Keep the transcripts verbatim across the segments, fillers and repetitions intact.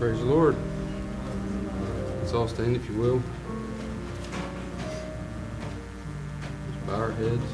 Praise the Lord. Let's all stand if you will. Just bow our heads.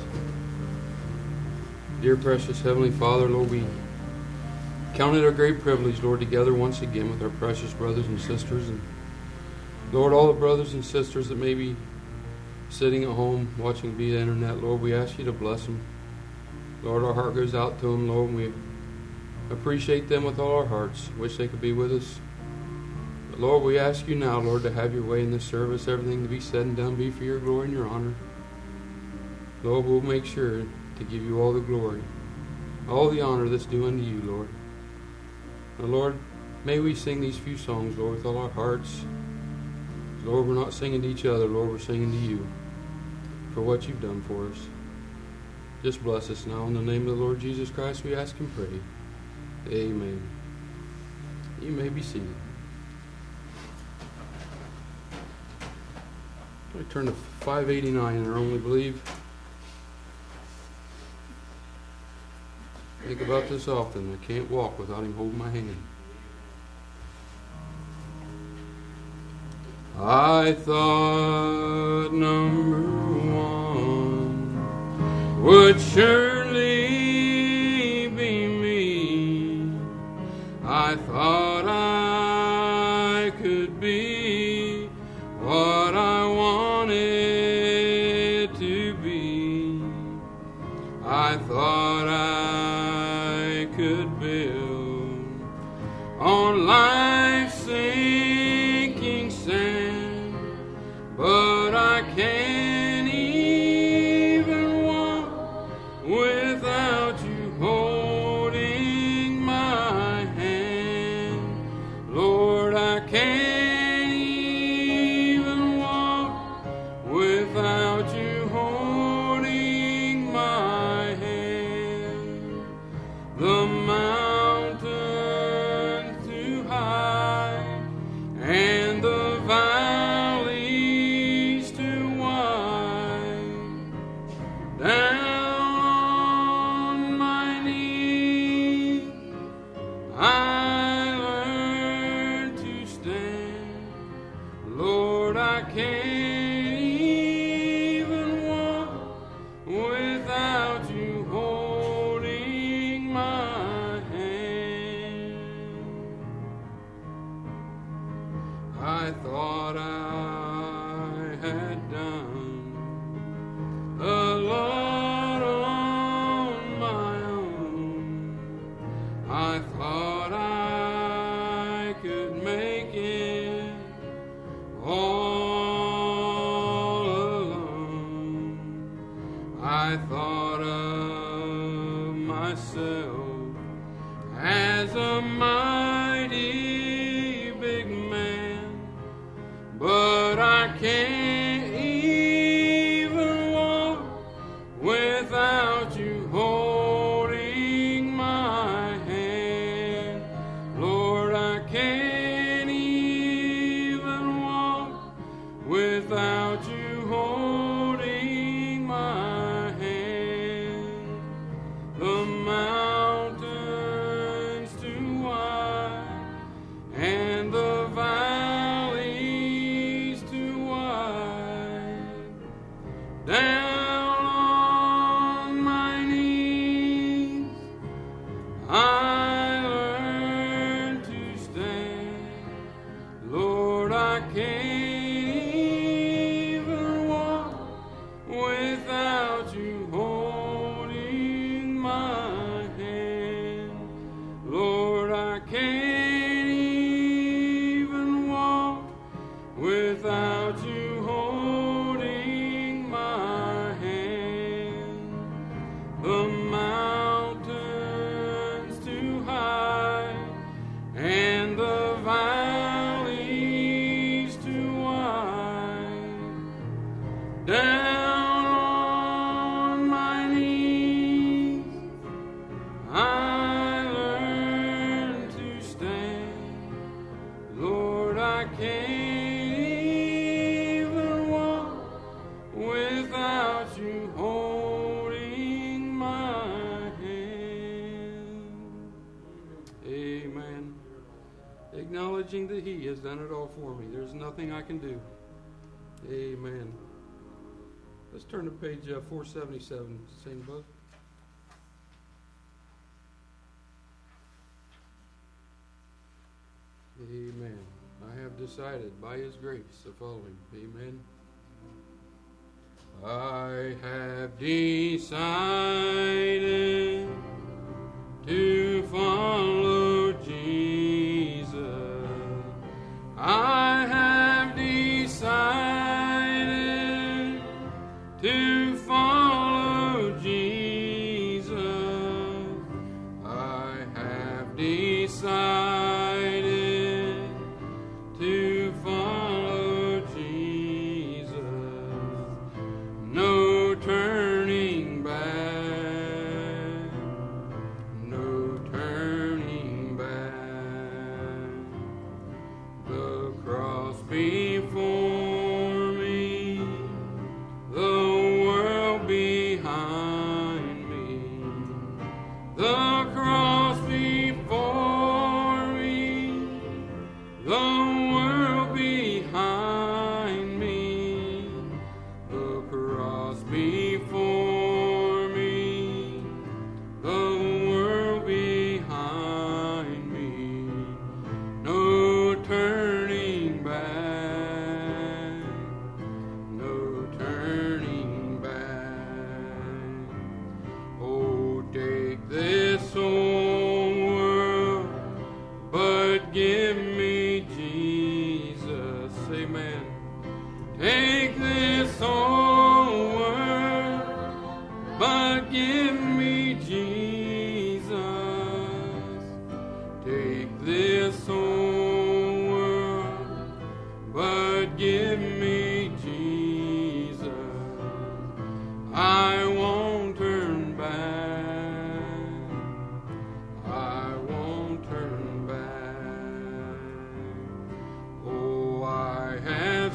Dear precious Heavenly Father, Lord, we count it a great privilege, Lord, together once again with our precious brothers and sisters. And Lord, all the brothers and sisters that may be sitting at home watching via internet, Lord, we ask you to bless them. Lord, our heart goes out to them, Lord, and we appreciate them with all our hearts. Wish they could be with us. But Lord, we ask you now, Lord, to have your way in this service. Everything to be said and done be for your glory and your honor. Lord, we'll make sure to give you all the glory, all the honor that's due unto you, Lord. And Lord, may we sing these few songs, Lord, with all our hearts. Lord, we're not singing to each other, Lord, we're singing to you for what you've done for us. Just bless us now. In the name of the Lord Jesus Christ, we ask and pray. Amen. You may be seated. I turn to five eighty-nine in our Only Believe. Think about this often. I can't walk without him holding my hand. I thought number one would surely be me. I thought I could be what I wanted to be. I thought I could build on life's sinking sand, but I can't even walk without you holding my hand. Lord, I can't even walk without you holding my hand. The mountains too high and the valleys too wide. Down on my knees I learned to stand. Lord, I can't even walk without you holding my hand. I thought I had done a lot on my own. I thought I could make it all alone. I thought of myself as a mighty big man, but I can't even walk without you holding my hand. Lord, I can't even walk without you holding my hand. The mountains too wide and the valleys too wide. Down on my knees I learned to stand. Lord, I can't even walk without you holding my hand. Lord, I can't even walk without you holding my hand. The mountains too high and the valleys too wide. Down on my knees I learned to stand. Lord, I can't even walk without you holding my hand. Amen. acknowledging that He has done it all for me. There's nothing I can do. Amen. Let's turn to page uh, four seventy-seven, same book. Amen. I have decided by His grace to follow Him. Amen. I have decided to follow Jesus. I have decided to follow Jesus. I have decided to follow Jesus. No turning back, no turning back. The cross before me, the world behind me. The cross before me, the world behind me. The cross before me, the world behind me. No turning back, no turning back. Oh, take this whole world, but give me Jesus. Amen. Take this whole world, but give me Jesus. Take this whole world, but give me Jesus. I won't turn back. I won't turn back. Oh, I have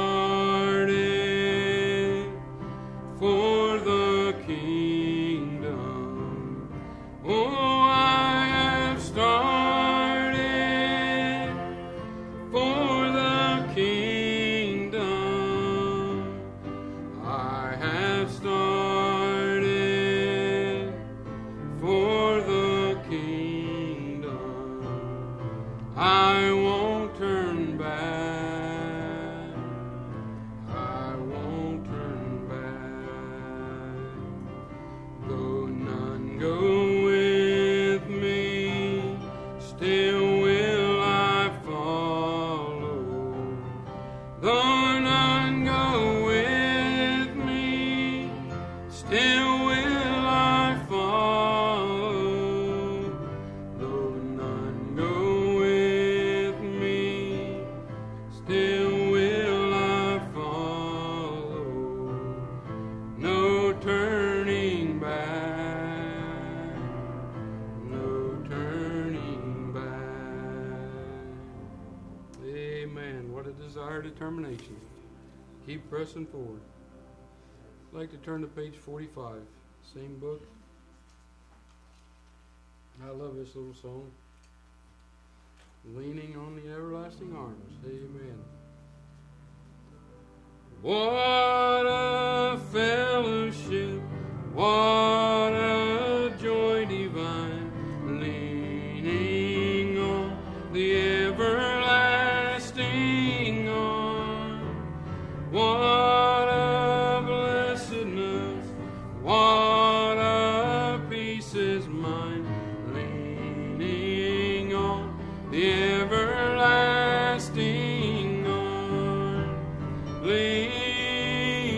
started for the kingdom. Oh, I have started for the kingdom. I have started for the kingdom. I won't turn back. I won't turn back. Though none go with me, still will I follow. Though none go with me, still will I follow. Though none go with me, still will I follow. No turning back, no turning back. Amen. What a desire, determination. Keep pressing forward. I'd like to turn to page forty-five, same book. I love this little song. Leaning on the everlasting arms. Amen. What a fellowship, what a joy divine, leaning on the everlasting arm. What a blessedness, what a peace is mine, leaning on the everlasting arm, leaning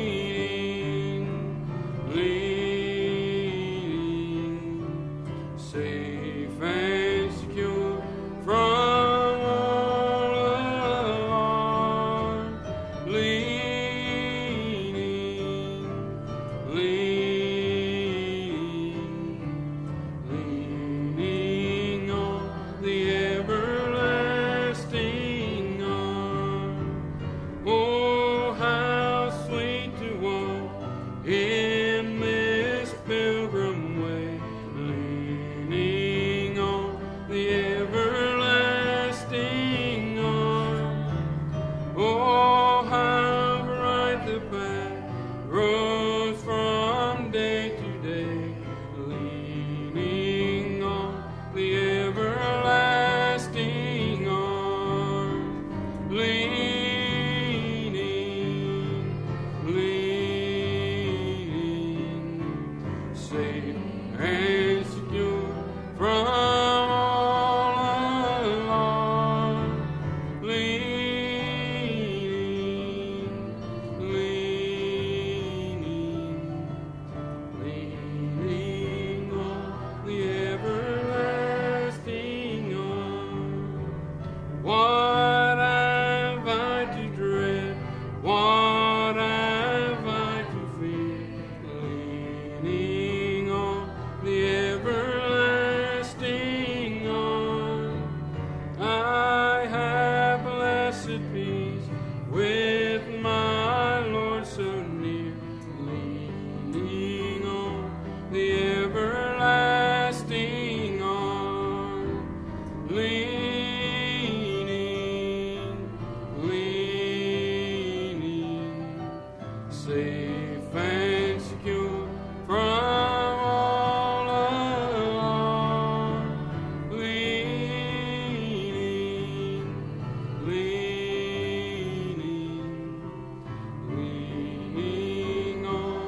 leaning, leaning, safe and secure from all alarm, leaning, leaning, leaning on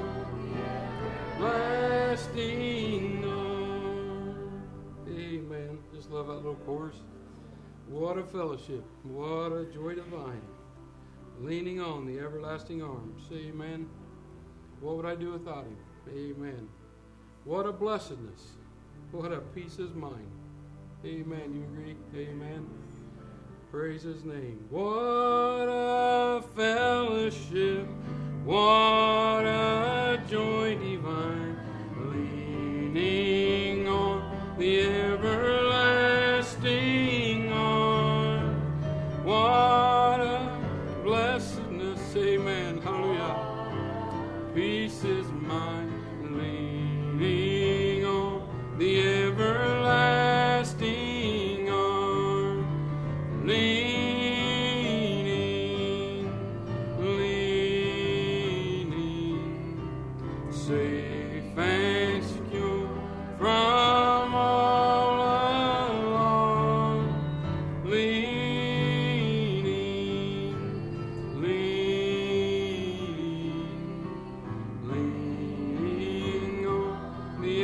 lasting arm. Amen. Just love that little chorus. What a fellowship. What a joy divine. Leaning on the everlasting arms. Amen. What would I do without him? Amen. What a blessedness. What a peace is mine. Amen. You agree? Amen. Praise his name. What a fellowship. What a joy divine. Leaning on the everlasting arm. What a blessedness. Amen. Hallelujah. Peace is mine, leaning on the everlasting arm, leaning, leaning, safe and secure from all alarm, leaning, leaning, leaning on the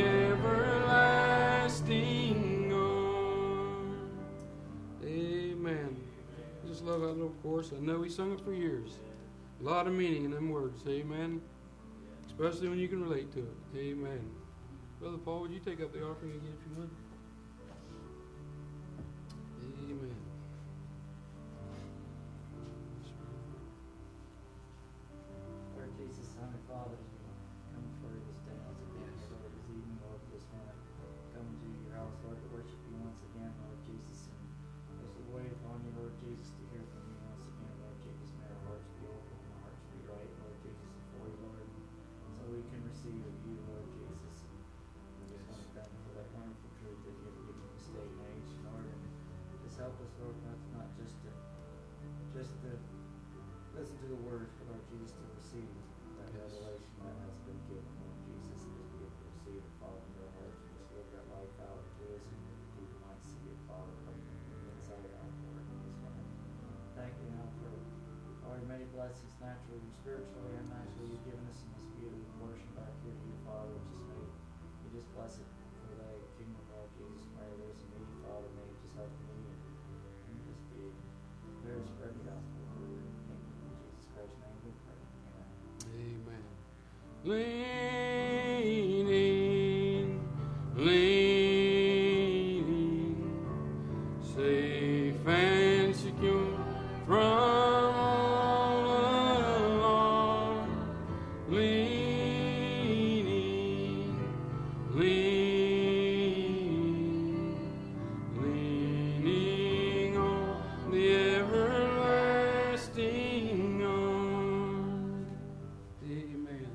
everlasting arm. Amen. I just love that little chorus. I know we sung it for years. A lot of meaning in them words. Amen. Especially when you can relate to it. Amen. Brother Paul, would you take up the offering again if you would? Amen. Lord Jesus, Son and Father, as we come before you this day, once again, Lord, this evening, Lord, we just want to come to your house, Lord, to worship you once again, Lord Jesus, and just to wait upon you, Lord Jesus, to hear from you once again, Lord Jesus. May our hearts be open and our hearts be right, Lord Jesus, before you, Lord, so we can receive of you, Lord Jesus. We just want to thank you for that wonderful truth that you have given this day and age, Lord, and just help us, Lord, not, not just to just to listen to the words, but Lord Jesus, to receive that Yes. revelation that has been given, Lord Jesus, and just be able to receive it, Father, in our hearts, and just live that life out to us, and people might see it, Father, from the inside out, Lord. We just want to thank you now for all your many blessings, naturally and spiritually and naturally, you've given us in this beautiful portion back here to you, Father. Just may you just bless it for thy kingdom, Lord Jesus. May there's a need, Father, may you just help me and, and just be there to spread the gospel. In Jesus Christ's name we pray. Amen. Amen. Leaning, leaning, safe and secure from all alarm, leaning, leaning, leaning on the everlasting arm. Amen.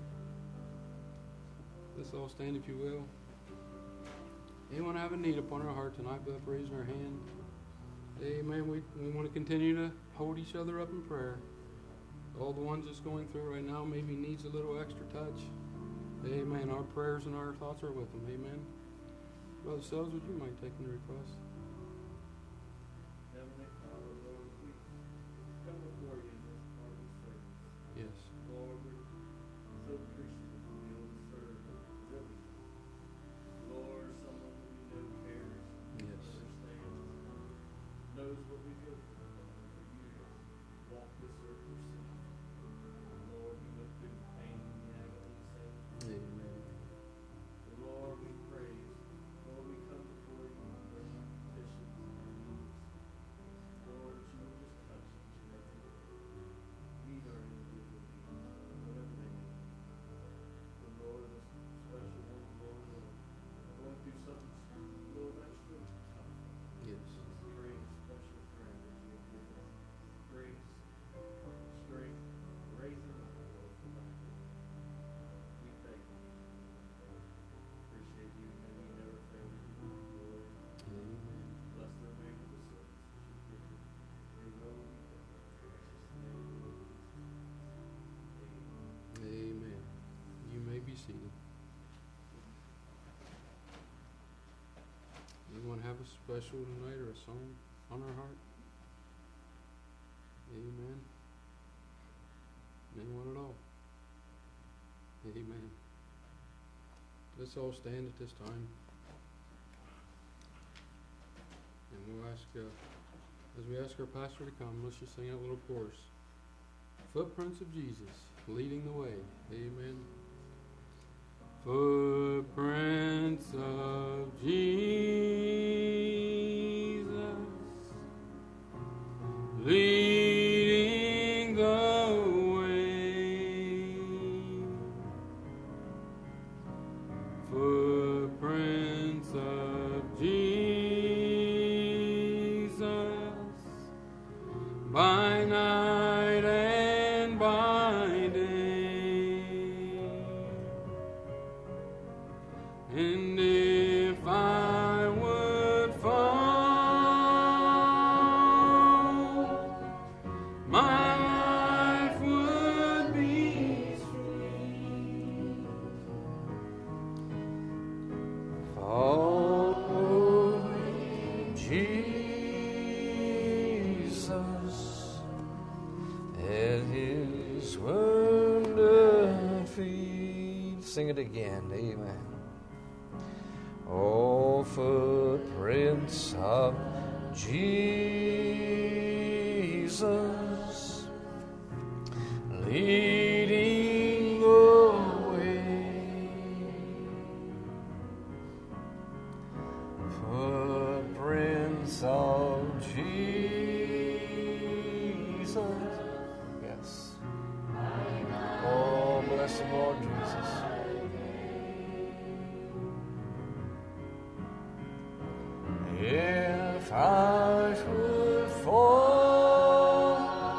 Let's all stand, if you will. Anyone have a need upon our heart tonight by raising our hand? Amen. We, we want to continue to hold each other up in prayer. All the ones that's going through right now maybe needs a little extra touch. Amen. Our prayers and our thoughts are with them. Amen. Brother Sells, would you mind taking the request? Heavenly Father, Lord, we come before you in this part of the service. Yes. Lord, we're so appreciative to be able to serve really. Lord, someone that we know cares, Yes. understands, knows what we go through. For you to walk this earth yourself. Lord, you went through the pain and the agony you saved. Amen. But Lord, we praise. Lord, we come before you and bring our petitions and our needs. Lord, that you will just touch each and every one. Meet our individual needs, whatever they may be. But Lord, this special one, Lord, Lord, going through something, Lord, extra tough. Yes. Just pray a special prayer that you will give us grace, strength, special tonight or a song on our heart? Amen. Anyone at all? Amen. Let's all stand at this time. And we'll ask, uh, as we ask our pastor to come, let's just sing that little chorus. Footprints of Jesus, leading the way. Amen. Footprints of Jesus, leading the way. Footprints of Jesus, by night and by day. And if I would fall, my life would be sweet. Following Jesus at his wounded feet. Sing it again. Amen. Oh, footprints of Jesus, leading the way. Footprints of Jesus. Yes. Oh, bless the Lord Jesus. If I should fall,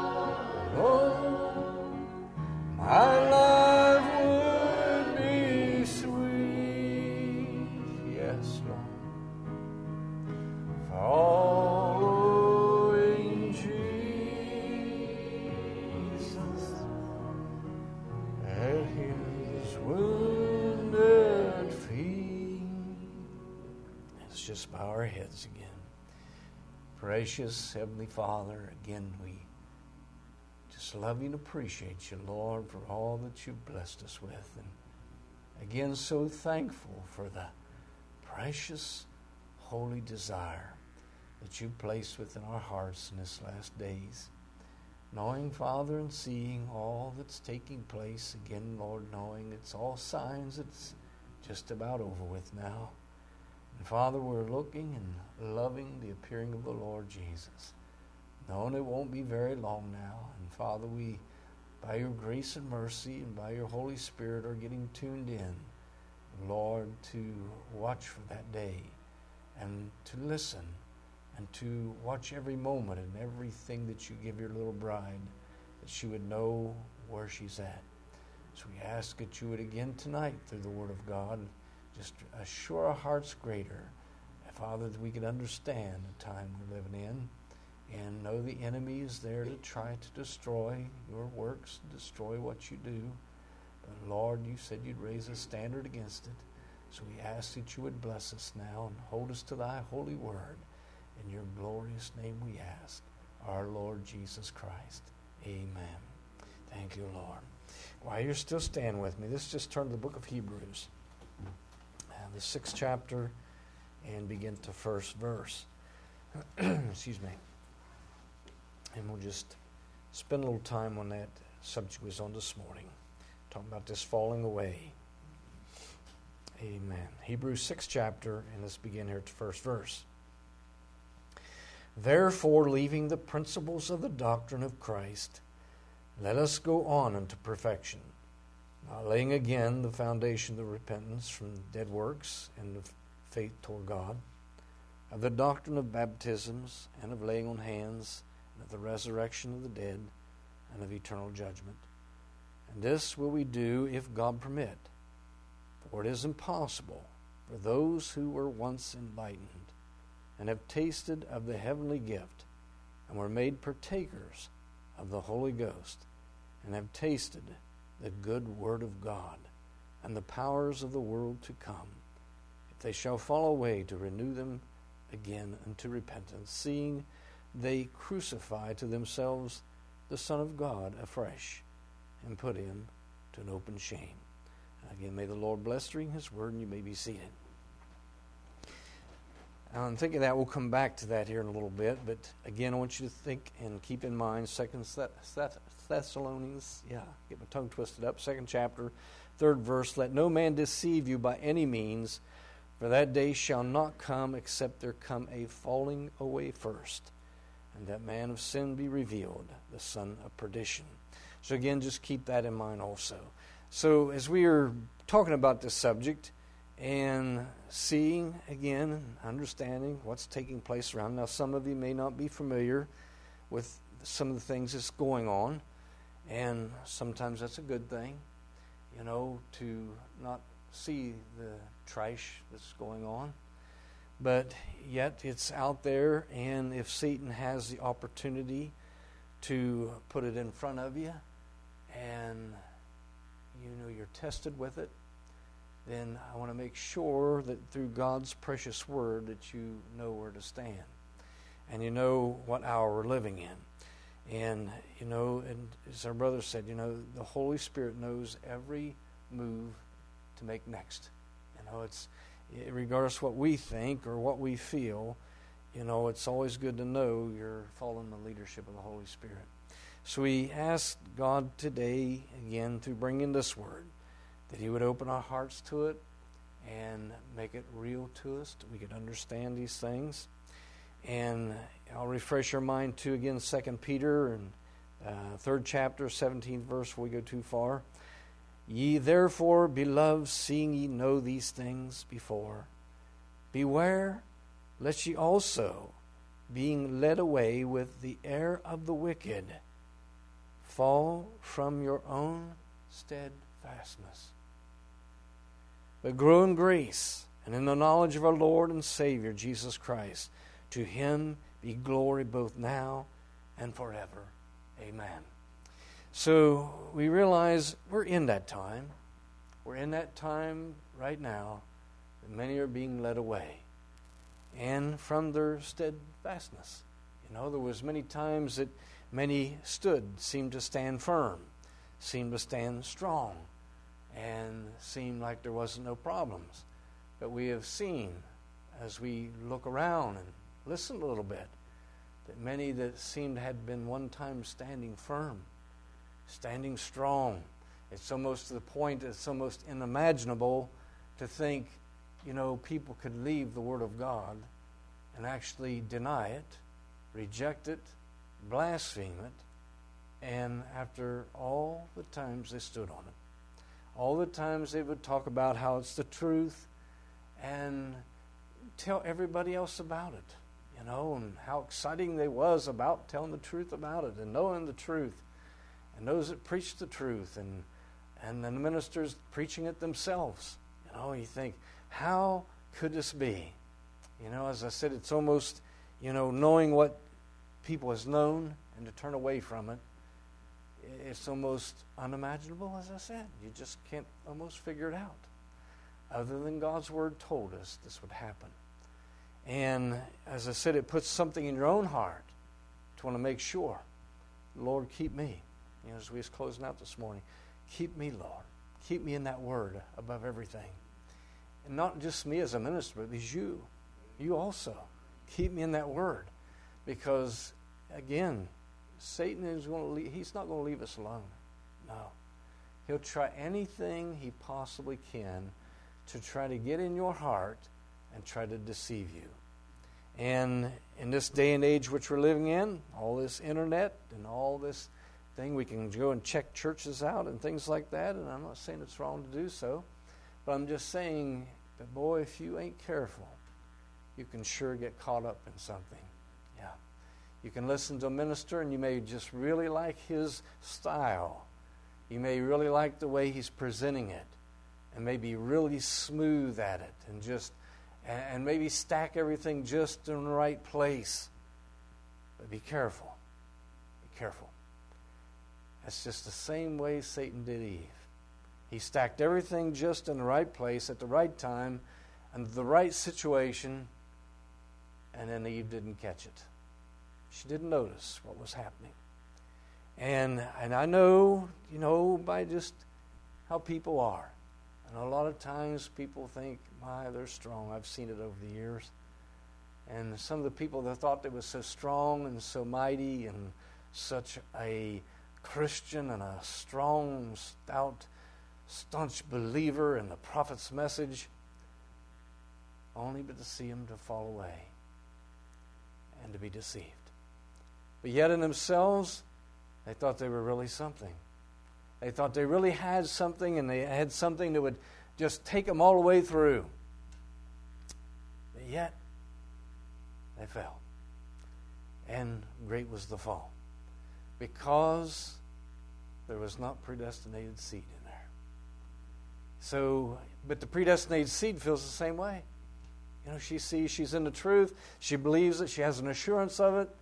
oh, my life would be sweet. Yes, Lord. Following Jesus at his wounded feet. Let's just bow our heads again. Precious Heavenly Father, again we just love you and appreciate you, Lord, for all that you've blessed us with. And again, so thankful for the precious, holy desire that you placed within our hearts in this last days. Knowing, Father, and seeing all that's taking place, again, Lord, knowing it's all signs it's just about over with now. And Father, we're looking and loving the appearing of the Lord Jesus, knowing it won't be very long now. And Father, we, by your grace and mercy and by your Holy Spirit, are getting tuned in, Lord, to watch for that day and to listen and to watch every moment and everything that you give your little bride, that she would know where she's at. So we ask that you would again tonight, through the Word of God, just assure our hearts greater, Father, that we can understand the time we're living in and know the enemy is there to try to destroy your works, destroy what you do. But Lord, you said you'd raise a standard against it. So we ask that you would bless us now and hold us to thy holy word. In your glorious name we ask, our Lord Jesus Christ. Amen. Thank you, Lord. While you're still standing with me, let's just turn to the book of Hebrews, uh, the sixth chapter, and begin to first verse. Excuse me. And we'll just spend a little time on that subject we was on this morning, talking about this falling away. Amen. Hebrews sixth chapter, and let's begin here at the first verse. Therefore, leaving the principles of the doctrine of Christ, let us go on unto perfection, not laying again the foundation of repentance from dead works and of faith toward God, of the doctrine of baptisms, and of laying on hands, and of the resurrection of the dead, and of eternal judgment. And this will we do if God permit, for it is impossible for those who were once enlightened, and have tasted of the heavenly gift, and were made partakers of the Holy Ghost, and have tasted the good word of God, and the powers of the world to come, if they shall fall away, to renew them again unto repentance, seeing they crucify to themselves the Son of God afresh, and put him to an open shame. Again, may the Lord bless reading his word, and you may be seated. Now, I'm thinking that we'll come back to that here in a little bit, but again, I want you to think and keep in mind Second Thessalonians, yeah, get my tongue twisted up, second chapter, third verse, let no man deceive you by any means, for that day shall not come except there come a falling away first, and that man of sin be revealed, the son of perdition. So again, just keep that in mind also. So as we are talking about this subject and seeing, again, and understanding what's taking place around. Now, some of you may not be familiar with some of the things that's going on, and sometimes that's a good thing, you know, to not see the trash that's going on. But yet it's out there, and if Satan has the opportunity to put it in front of you, and you know you're tested with it, then I want to make sure that through God's precious word that you know where to stand, and you know what hour we're living in. And you know, and as our brother said, you know, the Holy Spirit knows every move to make next. You know, it's regardless what we think or what we feel, you know, it's always good to know you're following the leadership of the Holy Spirit. So we ask God today, again, to bring in this word, that he would open our hearts to it and make it real to us, that we could understand these things. And I'll refresh your mind to, again, Second Peter and uh, third chapter, seventeenth verse, before we go too far. Ye therefore, beloved, seeing ye know these things before, beware lest ye also, being led away with the error of the wicked, fall from your own steadfastness. But grow in grace and in the knowledge of our Lord and Savior, Jesus Christ. To him be glory both now and forever. Amen. So we realize we're in that time. We're in that time right now that many are being led away, and from their steadfastness. You know, there was many times that many stood, seemed to stand firm, seemed to stand strong, and seemed like there wasn't no problems. But we have seen, as we look around and listen a little bit, that many that seemed had been one time standing firm, standing strong. It's almost to the point it's almost unimaginable to think, you know, people could leave the Word of God and actually deny it, reject it, blaspheme it, and after all the times they stood on it, all the times they would talk about how it's the truth and tell everybody else about it, you know, and how exciting they was about telling the truth about it and knowing the truth, and those that preach the truth, and and the ministers preaching it themselves. You know, you think, how could this be? You know, as I said, it's almost, you know, knowing what people has known and to turn away from it, it's almost unimaginable, as I said. You just can't almost figure it out. Other than God's Word told us this would happen. And as I said, it puts something in your own heart to want to make sure, Lord, keep me. You know, as we was closing out this morning, keep me, Lord. Keep me in that Word above everything. And not just me as a minister, but it's you. You also. Keep me in that Word. Because, again, Satan is going to leave, he's not going to leave us alone. No. He'll try anything he possibly can to try to get in your heart and try to deceive you. And in this day and age which we're living in, all this internet and all this thing, we can go and check churches out and things like that, and I'm not saying it's wrong to do so, but I'm just saying that, boy, if you ain't careful, you can sure get caught up in something. Yeah. You can listen to a minister and you may just really like his style. You may really like the way he's presenting it, and maybe really smooth at it, and just and maybe stack everything just in the right place. But be careful. Be careful. That's just the same way Satan did Eve. He stacked everything just in the right place at the right time, and the right situation, And then Eve didn't catch it. She didn't notice what was happening. And and I know, you know, by just how people are. And a lot of times people think, my, they're strong. I've seen it over the years. And some of the people that thought they were so strong and so mighty and such a Christian and a strong, stout, staunch believer in the prophet's message, only but to see him to fall away and to be deceived. But yet in themselves, they thought they were really something. They thought they really had something, and they had something that would just take them all the way through. But yet, they fell. And great was the fall. Because there was not predestinated seed in there. So, but the predestinated seed feels the same way. You know, she sees she's in the truth. She believes it. She has an assurance of it.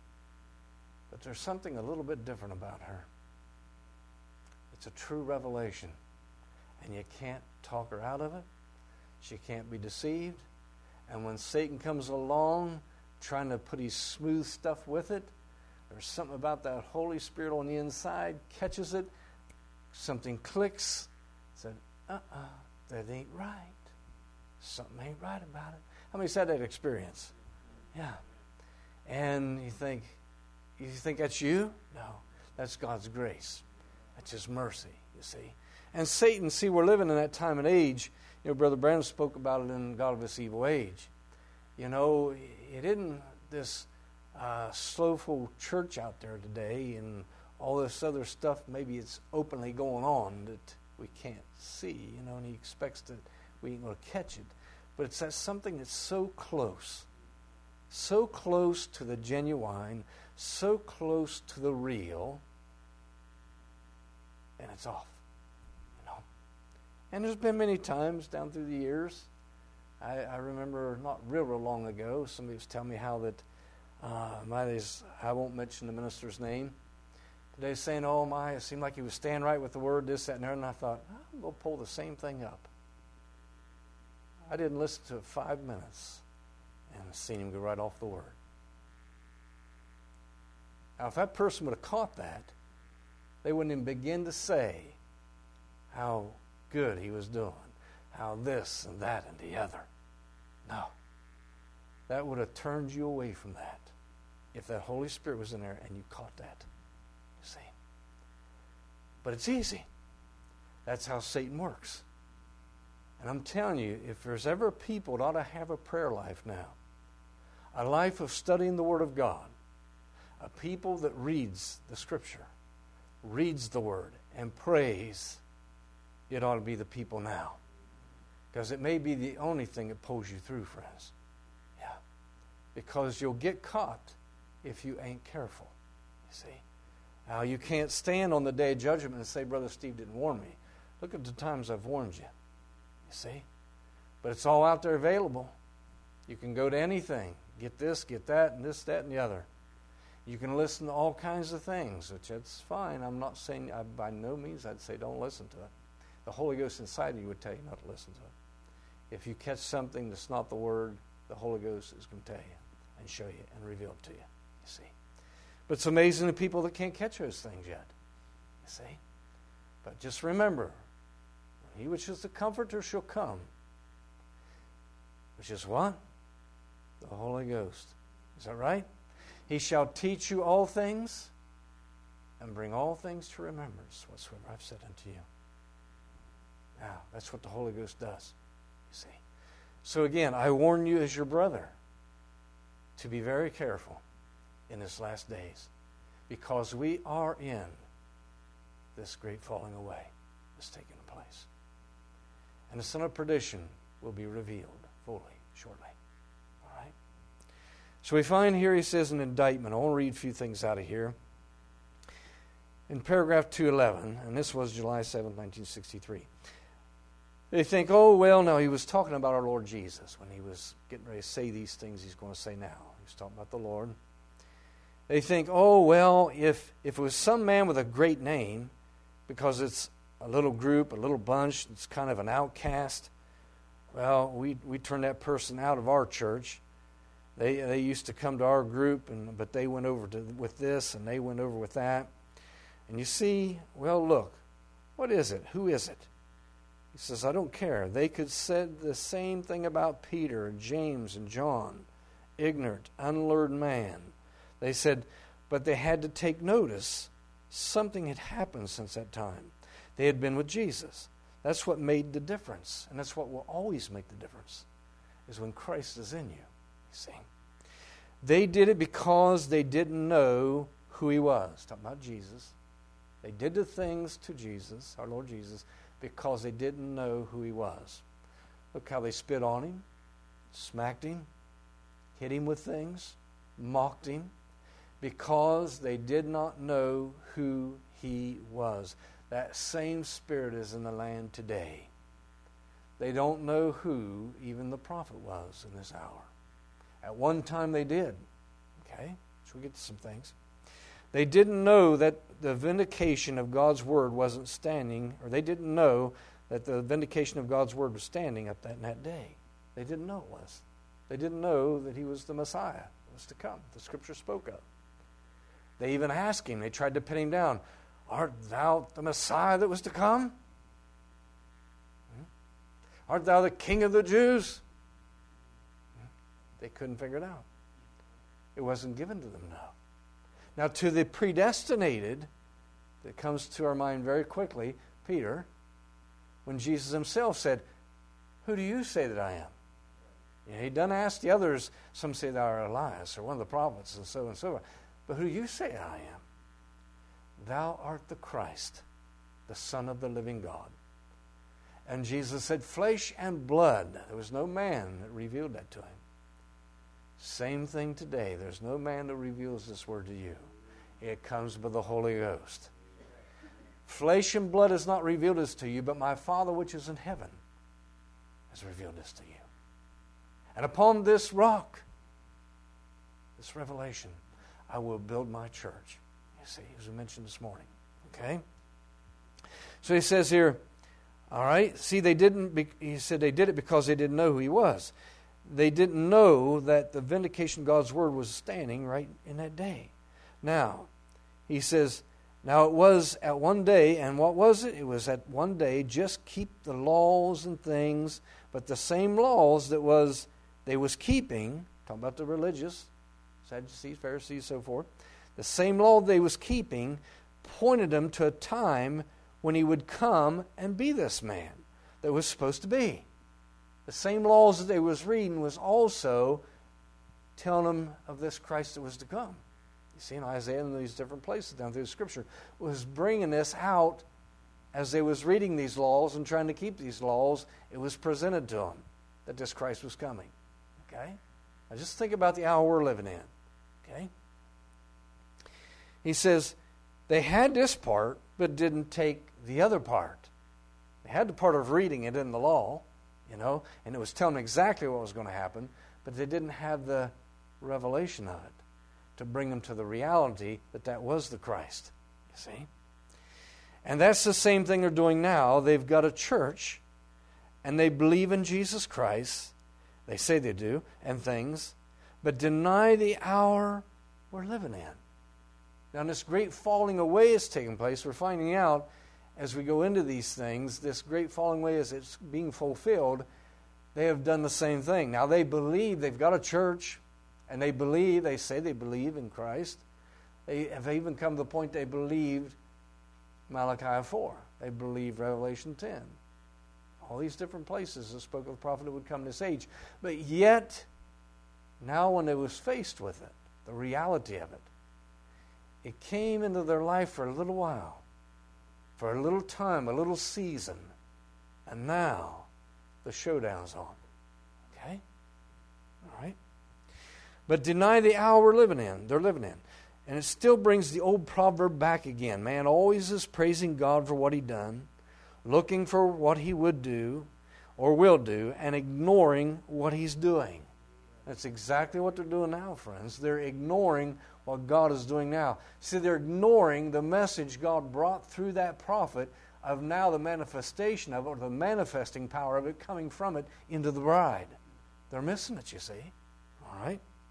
But there's something a little bit different about her. It's a true revelation. And you can't talk her out of it. She can't be deceived. And when Satan comes along trying to put his smooth stuff with it, there's something about that Holy Spirit on the inside, catches it, something clicks, said, uh-uh, that ain't right. Something ain't right about it. How many's had that experience? Yeah. And you think, you think that's you? No, that's God's grace. That's His mercy, you see. And Satan, see, we're living in that time and age. You know, Brother Branham spoke about it in God of This Evil Age. You know, it isn't this uh, slowful church out there today and all this other stuff. Maybe it's openly going on that we can't see, you know, and he expects that we ain't going to catch it. But it's that something that's so close, so close to the genuine, so close to the real, and it's off, you know. And there's been many times down through the years. I, I remember not real, real long ago, somebody was telling me how that, uh, my days, I won't mention the minister's name, but they were saying, oh my, it seemed like he was staying right with the word, this, that, and there, and I thought, I'm going to pull the same thing up. I didn't listen to it five minutes and I've seen him go right off the word. Now, if that person would have caught that, they wouldn't even begin to say how good he was doing, how this and that and the other. No. That would have turned you away from that if that Holy Spirit was in there and you caught that. You see? But it's easy. That's how Satan works. And I'm telling you, if there's ever a people that ought to have a prayer life now, a life of studying the Word of God, a people that reads the Scripture, reads the Word, and prays, it ought to be the people now. Because it may be the only thing that pulls you through, friends. Yeah. Because you'll get caught if you ain't careful, you see. Now, you can't stand on the day of judgment and say, Brother Steve didn't warn me. Look at the times I've warned you. You see? But it's all out there available. You can go to anything. Get this, get that, and this, that, and the other. You can listen to all kinds of things, which that's fine. I'm not saying, I, by no means I'd say don't listen to it. The Holy Ghost inside of you would tell you not to listen to it. If you catch something that's not the Word, the Holy Ghost is going to tell you and show you and reveal it to you, you see. But it's amazing the people that can't catch those things yet, you see. But just remember, He which is the Comforter shall come. Which is what? The Holy Ghost. Is that right? He shall teach you all things and bring all things to remembrance whatsoever I've said unto you. Now, that's what the Holy Ghost does, you see. So again, I warn you as your brother to be very careful in this last days, because we are in this great falling away that's taking place. And the son of perdition will be revealed fully shortly. All right? So we find here, he says, an indictment. I want to read a few things out of here. In paragraph two eleven, and this was July seventh, nineteen sixty-three. They think, oh, well, no, he was talking about our Lord Jesus when he was getting ready to say these things he's going to say now. He was talking about the Lord. They think, oh, well, if, if it was some man with a great name, because it's a little group, a little bunch, it's kind of an outcast, well, we we turn that person out of our church, They they used to come to our group, and but they went over to with this, and they went over with that. And you see, well, look, what is it? Who is it? He says, I don't care. They could say the same thing about Peter and James and John, ignorant, unlearned man. They said, but they had to take notice. Something had happened since that time. They had been with Jesus. That's what made the difference, and that's what will always make the difference, is when Christ is in you. You see, they did it because they didn't know who He was. Talking about Jesus. They did the things to Jesus, our Lord Jesus, because they didn't know who He was. Look how they spit on Him, smacked Him, hit Him with things, mocked Him, because they did not know who He was. That same spirit is in the land today. They don't know who even the prophet was in this hour. At one time they did. Okay? So we get to some things. They didn't know that the vindication of God's word wasn't standing, or they didn't know that the vindication of God's word was standing up that, in that day. They didn't know it was. They didn't know that He was the Messiah that was to come. The Scripture spoke of. They even asked Him. They tried to pin Him down. Art thou the Messiah that was to come? Hmm? Art thou the King of the Jews? Hmm? They couldn't figure it out. It wasn't given to them now. Now, to the predestinated, that comes to our mind very quickly, Peter, when Jesus Himself said, who do you say that I am? You know, He doesn't ask the others. Some say thou art Elias or one of the prophets and so and so on. But who do you say I am? Thou art the Christ, the Son of the living God. And Jesus said, flesh and blood. There was no man that revealed that to Him. Same thing today. There's no man that reveals this word to you. It comes by the Holy Ghost. Flesh and blood has not revealed this to you, but my Father which is in heaven has revealed this to you. And upon this rock, this revelation, I will build my church. You see, as we mentioned this morning. Okay? So he says here, all right, see, they didn't, be, he said they did it because they didn't know who He was. They didn't know that the vindication of God's word was standing right in that day. Now, he says, now it was at one day, and what was it? It was at one day, just keep the laws and things, but the same laws that was they was keeping, talking about the religious, Sadducees, Pharisees, so forth, the same law they was keeping pointed them to a time when He would come and be this man that was supposed to be. The same laws that they was reading was also telling them of this Christ that was to come. You see, in Isaiah and these different places down through the Scripture was bringing this out as they was reading these laws and trying to keep these laws. It was presented to them that this Christ was coming. Okay? Now just think about the hour we're living in. Okay? He says, they had this part, but didn't take the other part. They had the part of reading it in the law, you know, and it was telling them exactly what was going to happen, but they didn't have the revelation of it to bring them to the reality that that was the Christ, you see. And that's the same thing they're doing now. They've got a church, and they believe in Jesus Christ. They say they do, and things, but deny the hour we're living in. Now, this great falling away is taking place. We're finding out as we go into these things, this great falling away as it's being fulfilled, they have done the same thing. Now, they believe, they've got a church, and they believe, they say they believe in Christ. They have even come to the point they believed Malachi four. They believe Revelation ten. All these different places that spoke of the prophet that would come in this age. But yet, now when they was faced with it, the reality of it, it came into their life for a little while, for a little time, a little season, and now the showdown's on. Okay? All right? But deny the hour we're living in, they're living in. And it still brings the old proverb back again. Man always is praising God for what He done, looking for what He would do or will do, and ignoring what He's doing. That's exactly what they're doing now, friends. They're ignoring what God is doing now. See, they're ignoring the message God brought through that prophet of now the manifestation of it, or the manifesting power of it coming from it into the bride. They're missing it, you see. All right?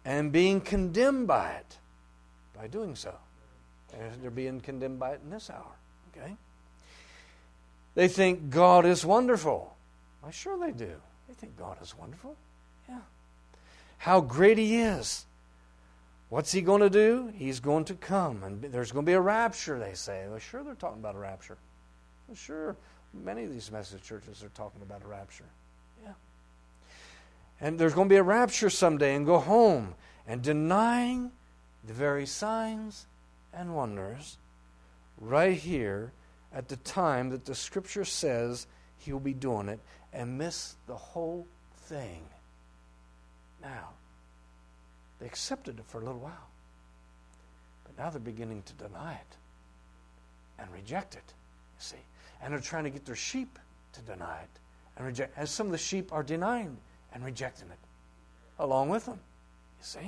and being condemned by it, by doing so. They're being condemned by it in this hour. Okay? They think God is wonderful. Why, sure they do. They think God is wonderful. Yeah. How great He is. What's He going to do? He's going to come, and there's going to be a rapture, they say. Well, sure they're talking about a rapture. Well, sure, many of these message churches are talking about a rapture. Yeah. And there's going to be a rapture someday and go home, and denying the very signs and wonders right here at the time that the Scripture says He'll be doing it, and miss the whole thing. Now, they accepted it for a little while, but now they're beginning to deny it and reject it, you see. And they're trying to get their sheep to deny it and reject. And some of the sheep are denying and rejecting it along with them, you see.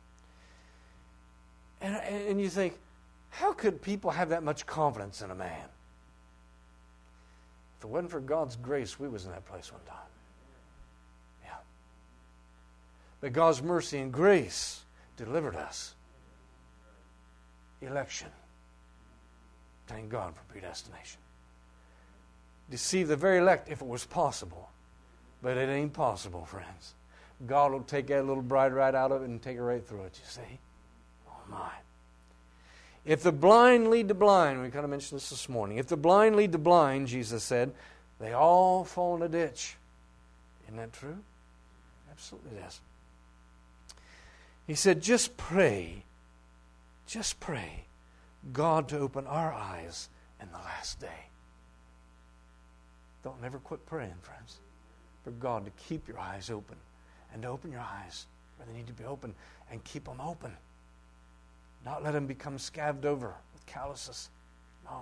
And, and you think, how could people have that much confidence in a man? If it wasn't for God's grace, we was in that place one time. Yeah. But God's mercy and grace delivered us. Election. Thank God for predestination. Deceive the very elect if it was possible. But it ain't possible, friends. God will take that little bride right out of it and take her right through it, you see. Oh, my. If the blind lead the blind, we kind of mentioned this this morning. If the blind lead the blind, Jesus said, they all fall in a ditch. Isn't that true? Absolutely it is. He said, just pray, just pray God to open our eyes in the last day. Don't never quit praying, friends, for God to keep your eyes open and to open your eyes where they need to be open and keep them open. Not let them become scabbed over with calluses. No.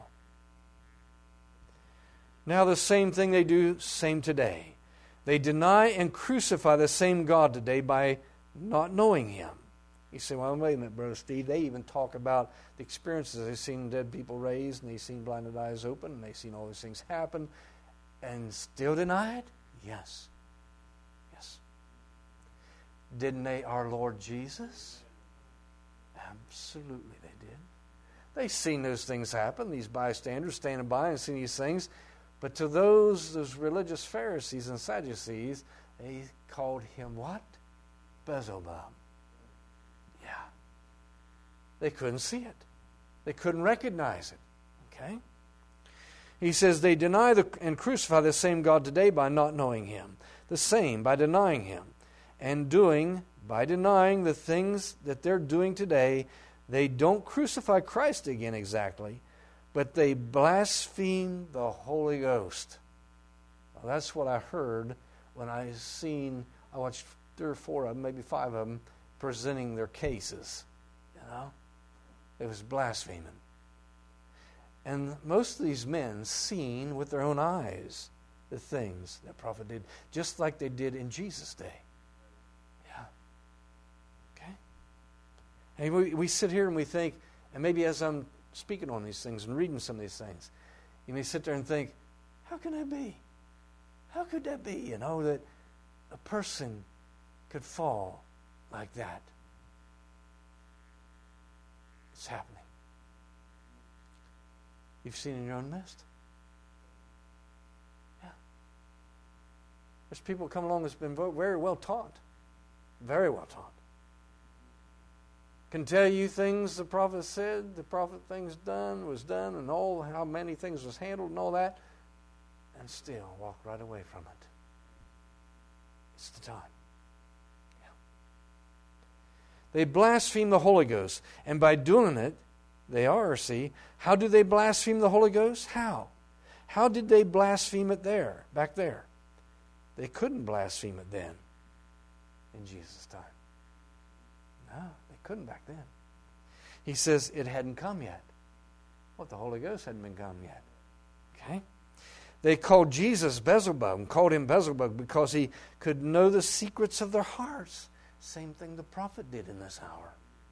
Now the same thing they do, same today. They deny and crucify the same God today by not knowing Him. You say, well, wait a minute, Brother Steve. They even talk about the experiences. They've seen dead people raised, and they've seen blinded eyes open, and they've seen all these things happen, and still deny it? Yes. Yes. Didn't they our Lord Jesus? Absolutely they did. They've seen those things happen, these bystanders standing by and seeing these things. But to those, those religious Pharisees and Sadducees, they called Him what? Beelzebub. Yeah. They couldn't see it. They couldn't recognize it. Okay? He says they deny the, and crucify the same God today by not knowing Him. The same, by denying Him. And doing, by denying the things that they're doing today, they don't crucify Christ again exactly, but they blaspheme the Holy Ghost. Well, that's what I heard when I seen, I watched three or four of them, maybe five of them, presenting their cases. You know? It was blaspheming. And most of these men seen with their own eyes the things that prophet did, just like they did in Jesus' day. Yeah. Okay? And we, we sit here and we think, and maybe as I'm speaking on these things and reading some of these things, you may sit there and think, how can that be? How could that be, you know, that a person could fall like that? It's happening. You've seen it in your own midst. Yeah. There's people come along that's been very well taught. Very well taught. Can tell you things the prophet said, the prophet things done, was done, and all how many things was handled and all that, and still walk right away from it. It's the time. Yeah. They blaspheme the Holy Ghost, and by doing it, they are, see, how do they blaspheme the Holy Ghost? How? How did they blaspheme it there, back there? They couldn't blaspheme it then, in Jesus' time. No, they couldn't back then. He says it hadn't come yet. What, the Holy Ghost hadn't been come yet. Okay? They called Jesus Beelzebub, and called Him Beelzebub because He could know the secrets of their hearts. Same thing the prophet did in this hour.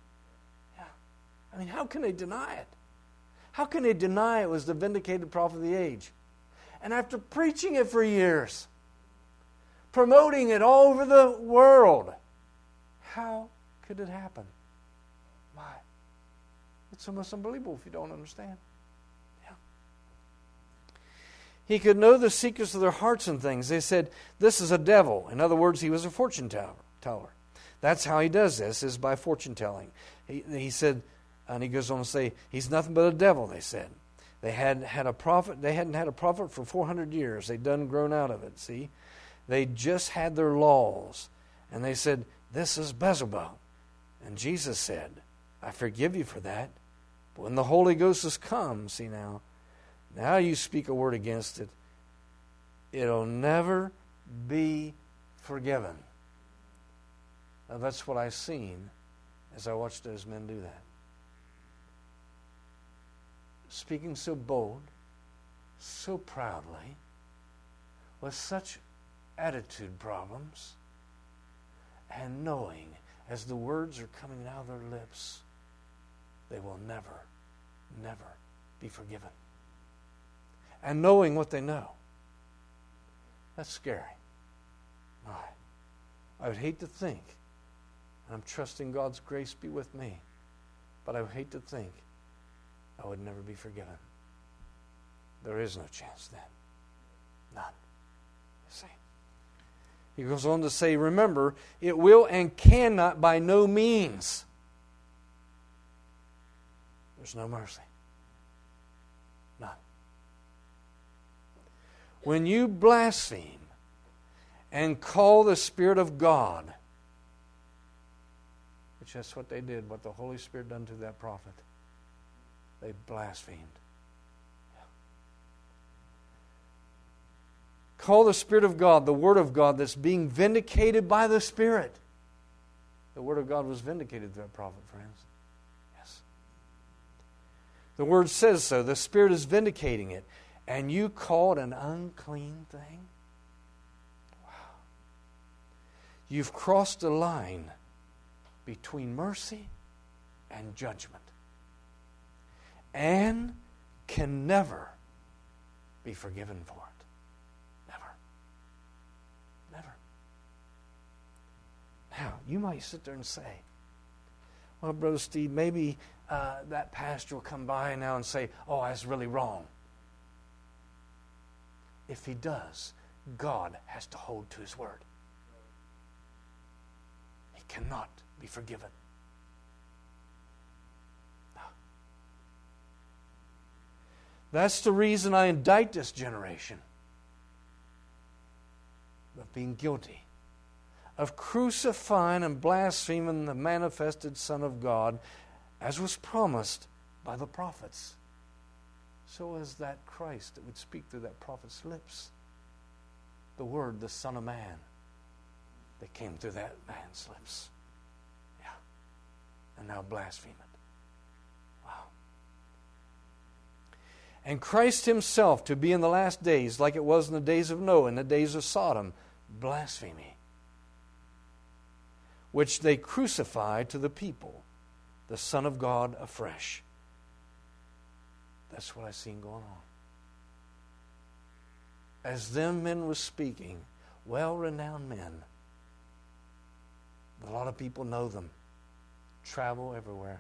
I mean, how can they deny it? How can they deny it was the vindicated prophet of the age? And after preaching it for years, promoting it all over the world, how could it happen? My, it's almost unbelievable if you don't understand. Yeah. He could know the secrets of their hearts and things. They said, this is a devil. In other words, he was a fortune teller. That's how he does this, is by fortune telling. He, he said, and he goes on to say, he's nothing but a devil, they said. They had had a prophet. They hadn't had a prophet for four hundred years. They'd done grown out of it, see. They just had their laws. And they said, this is Beelzebub. And Jesus said, I forgive you for that. But when the Holy Ghost has come, see now, now you speak a word against it, it'll never be forgiven. Now that's what I've seen as I watched those men do that. Speaking so bold, so proudly, with such attitude problems, and knowing as the words are coming out of their lips, they will never, never be forgiven. And knowing what they know, that's scary. My, I would hate to think, and I'm trusting God's grace be with me, but I would hate to think I would never be forgiven. There is no chance then. None. You see? He goes on to say, remember, it will and cannot by no means. There's no mercy. None. When you blaspheme and call the Spirit of God, which that's what they did, what the Holy Spirit done to that prophet. They blasphemed. Call the Spirit of God, the Word of God that's being vindicated by the Spirit. The Word of God was vindicated through that prophet, friends. Yes. The Word says so. The Spirit is vindicating it. And you call it an unclean thing? Wow. You've crossed a line between mercy and judgment, and can never be forgiven for it. Never. Never. Now, you might sit there and say, well, Brother Steve, maybe uh, that pastor will come by now and say, oh, that's really wrong. If he does, God has to hold to His word. He cannot be forgiven. No. That's the reason I indict this generation of being guilty of crucifying and blaspheming the manifested Son of God as was promised by the prophets. So is that Christ that would speak through that prophet's lips. The Word, the Son of Man, that came through that man's lips. Yeah. And now blaspheme it. Wow. And Christ Himself to be in the last days, like it was in the days of Noah, in the days of Sodom, blasphemy, which they crucified to the people, the Son of God afresh. That's what I seen going on. As them men was speaking, well-renowned men, a lot of people know them, travel everywhere.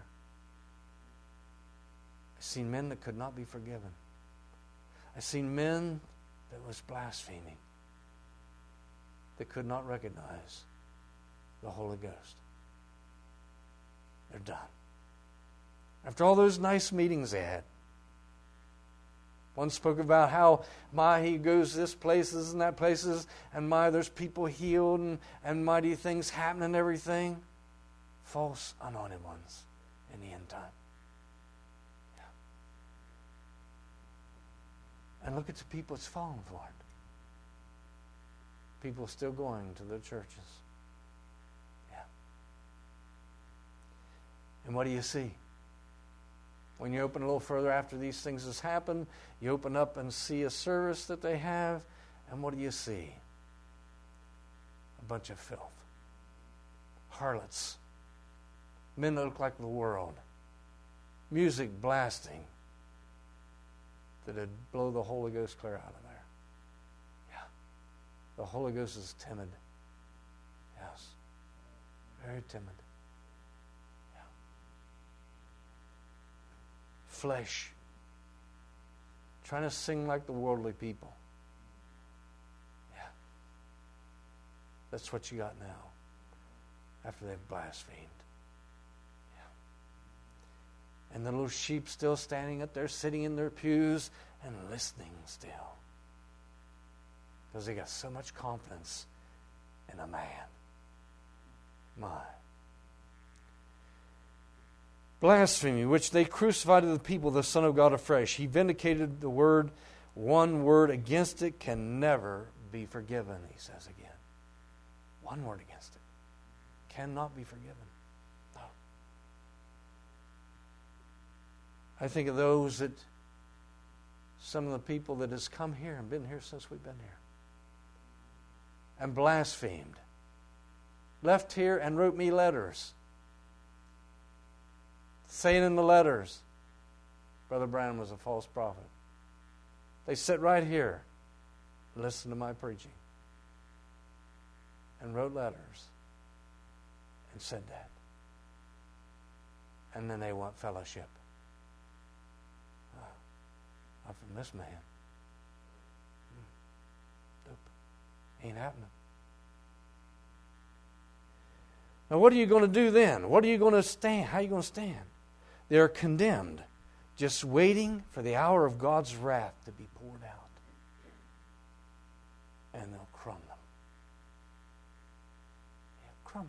I've seen men that could not be forgiven. I've seen men that was blaspheming, that could not recognize the Holy Ghost. They're done. After all those nice meetings they had, one spoke about how, my, he goes this places and that places, and my, there's people healed, and, and mighty things happen and everything. False, anointed ones in the end time. Yeah. And look at the people that's fallen for it. People still going to their churches. Yeah. And what do you see? When you open a little further after these things has happened, you open up and see a service that they have, and what do you see? A bunch of filth. Harlots. Men that look like the world. Music blasting that would blow the Holy Ghost clear out of there. Yeah. The Holy Ghost is timid. Yes. Very timid. flesh, trying to sing like the worldly people. Yeah. That's what you got now after they've blasphemed. Yeah. And the little sheep still standing up there, sitting in their pews and listening still. Because they got so much confidence in a man. My. Blasphemy, which they crucified to the people, the Son of God afresh. He vindicated the word. One word against it can never be forgiven, he says again. One word against it cannot be forgiven. No. I think of those that, some of the people that has come here and been here since we've been here, and blasphemed, left here and wrote me letters, saying in the letters, Brother Branham was a false prophet. They sit right here, listened to my preaching, and wrote letters and said that. And then they want fellowship. Oh, not from this man. Nope. Ain't happening. Now what are you going to do then? What are you going to stand? How are you going to stand? They're condemned, just waiting for the hour of God's wrath to be poured out. And they'll crumb them. They'll crumb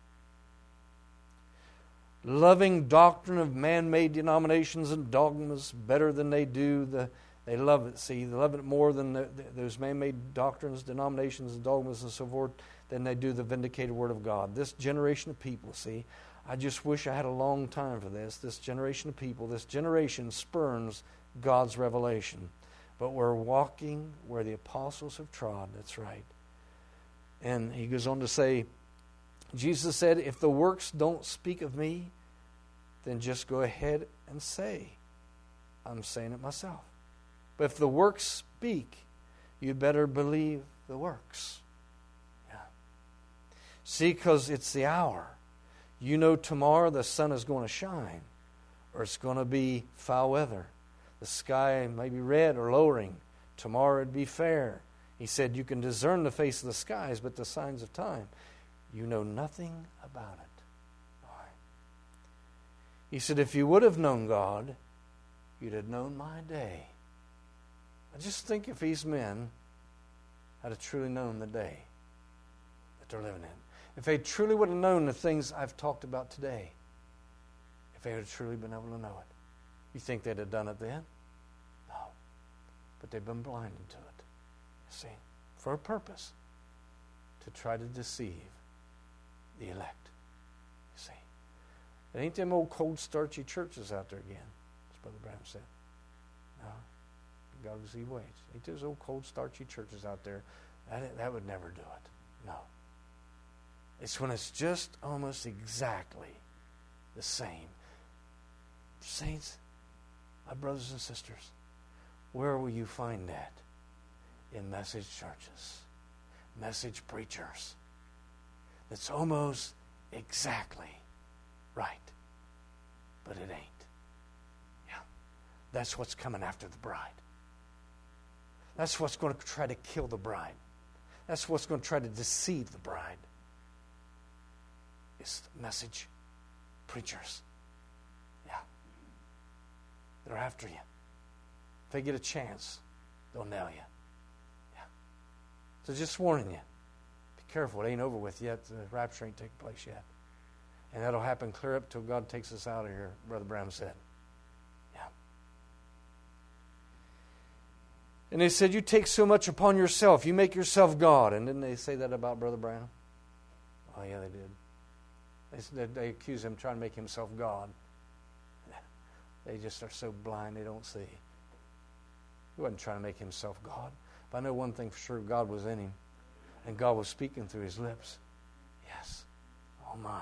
them. Loving doctrine of man-made denominations and dogmas better than they do the they love it. See, they love it more than the, the, those man-made doctrines, denominations, and dogmas and so forth than they do the vindicated Word of God. This generation of people, see, I just wish I had a long time for this. This generation of people, this generation spurns God's revelation. But we're walking where the apostles have trod. That's right. And he goes on to say, Jesus said, if the works don't speak of me, then just go ahead and say, I'm saying it myself. But if the works speak, you better believe the works. Yeah. See, because it's the hour. You know tomorrow the sun is going to shine, or it's going to be foul weather. The sky may be red or lowering. Tomorrow it'd be fair. He said you can discern the face of the skies, but the signs of time, you know nothing about it. All right. He said if you would have known God, you'd have known my day. I just think if these men had have truly known the day that they're living in. If they truly would have known the things I've talked about today, if they had truly been able to know it, you think they'd have done it then? No. But they've been blinded to it. You see, for a purpose, to try to deceive the elect. You see, it ain't them old cold starchy churches out there again, as Brother Branham said. No. God's evil ways. Ain't those old cold starchy churches out there? That, that would never do it. No. It's when it's just almost exactly the same. Saints, my brothers and sisters, where will you find that? In message churches, message preachers. That's almost exactly right. But it ain't. Yeah. That's what's coming after the bride. That's what's going to try to kill the bride. That's what's going to try to deceive the bride. It's message preachers. Yeah. They're after you. If they get a chance, they'll nail you. Yeah. So just warning you. Be careful. It ain't over with yet. The rapture ain't taking place yet. And that'll happen clear up till God takes us out of here, Brother Branham said. Yeah. And they said, you take so much upon yourself. You make yourself God. And didn't they say that about Brother Branham? Oh, yeah, they did. They, they accuse him of trying to make himself God. They just are so blind they don't see. He wasn't trying to make himself God. But I know one thing for sure, God was in him. And God was speaking through his lips. Yes. Oh my.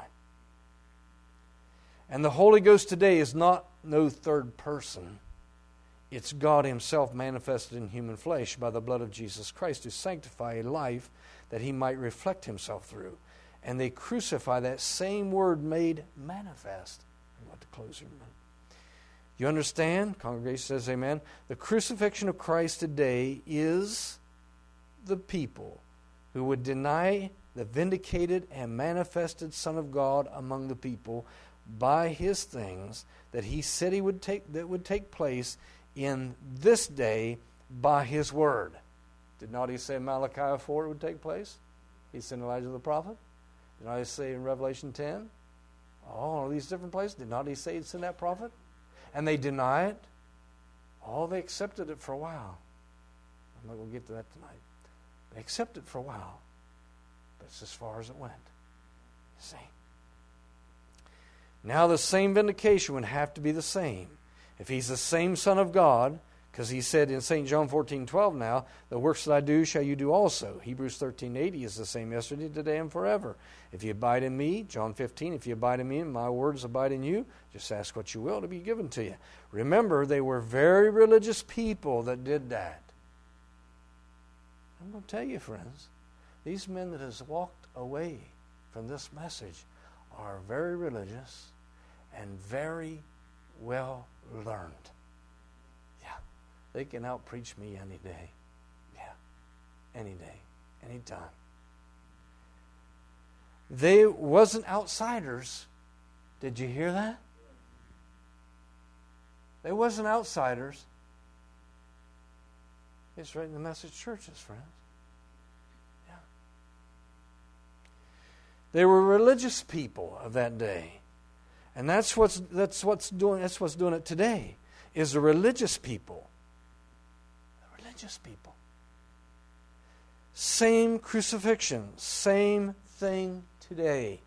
And the Holy Ghost today is not no third person. It's God himself manifested in human flesh by the blood of Jesus Christ to sanctify a life that he might reflect himself through. And they crucify that same word made manifest. I'm about to close here a minute. You understand? Congregation says amen. The crucifixion of Christ today is the people who would deny the vindicated and manifested Son of God among the people by his things that he said he would take that would take place in this day by his word. Did not he say in Malachi four it would take place? He sent Elijah the prophet. Did not he say in Revelation ten? All these different places. Did not he say he'd send that prophet? And they deny it. Oh, they accepted it for a while. I'm not going to get to that tonight. They accepted it for a while. But it's as far as it went. You see? Now the same vindication would have to be the same. If he's the same Son of God, because he said in Saint John fourteen twelve now, the works that I do shall you do also. Hebrews thirteen eighty is the same yesterday, today, and forever. If you abide in me, John fifteen, if you abide in me and my words abide in you, just ask what you will to be given to you. Remember, they were very religious people that did that. I'm going to tell you, friends, these men that has walked away from this message are very religious and very well learned. Yeah, they can out-preach me any day. Yeah, any day, any time. They wasn't outsiders. Did you hear that? They wasn't outsiders. It's right in the message churches, friends. Yeah. They were religious people of that day. And that's what's that's what's doing that's what's doing it today, is the religious people. The religious people. Same crucifixion, same thing today.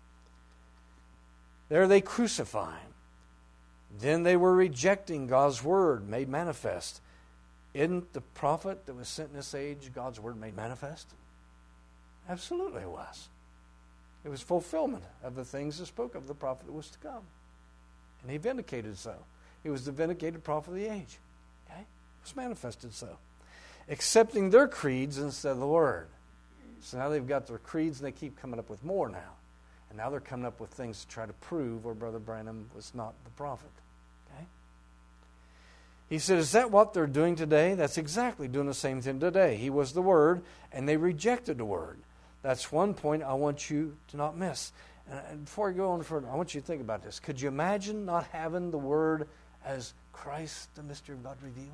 There they crucify him. Then they were rejecting God's word made manifest. Isn't the prophet that was sent in this age God's word made manifest? Absolutely it was. It was fulfillment of the things that spoke of the prophet that was to come. And he vindicated so. He was the vindicated prophet of the age. Okay? It was manifested so. Accepting their creeds instead of the word. So now they've got their creeds and they keep coming up with more now. And now they're coming up with things to try to prove where Brother Branham was not the prophet. Okay? He said, is that what they're doing today? That's exactly doing the same thing today. He was the Word, and they rejected the Word. That's one point I want you to not miss. And before I go on further, I want you to think about this. Could you imagine not having the Word as Christ, the mystery of God revealed?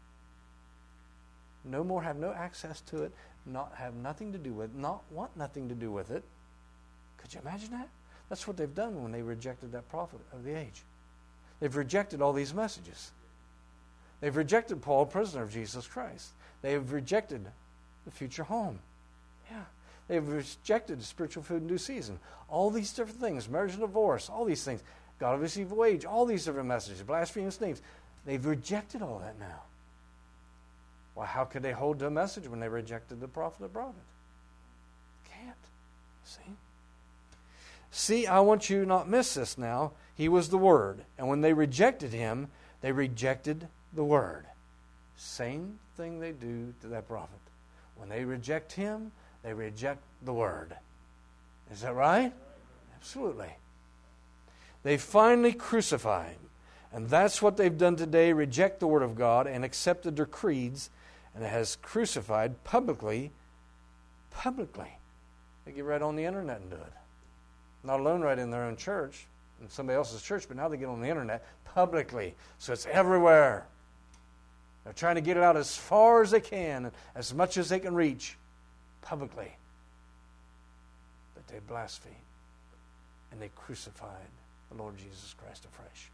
No more, have no access to it, not have nothing to do with it, not want nothing to do with it. Could you imagine that? That's what they've done when they rejected that prophet of the age. They've rejected all these messages. They've rejected Paul, prisoner of Jesus Christ. They've rejected the future home. Yeah. They've rejected spiritual food in due season. All these different things, marriage and divorce, all these things, God of his evil age, all these different messages, blasphemous names. They've rejected all that now. Well, how could they hold to a message when they rejected the prophet that brought it? Can't. See? See, I want you to not miss this now. He was the Word. And when they rejected him, they rejected the Word. Same thing they do to that prophet. When they reject him, they reject the Word. Is that right? Absolutely. They finally crucify him. And that's what they've done today, reject the Word of God and accepted their creeds, and it has crucified publicly, publicly. They get right on the internet and do it. Not alone right in their own church, in somebody else's church, but now they get on the internet publicly. So it's everywhere. They're trying to get it out as far as they can, as much as they can reach, publicly. But they blasphemed, and they crucified the Lord Jesus Christ afresh.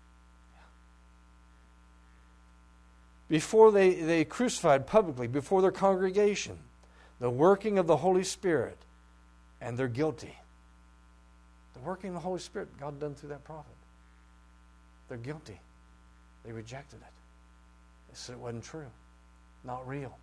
Before they, they crucified publicly, before their congregation, the working of the Holy Spirit, and they're guilty. The working of the Holy Spirit, God done through that prophet. They're guilty. They rejected it. They said it wasn't true. Not real.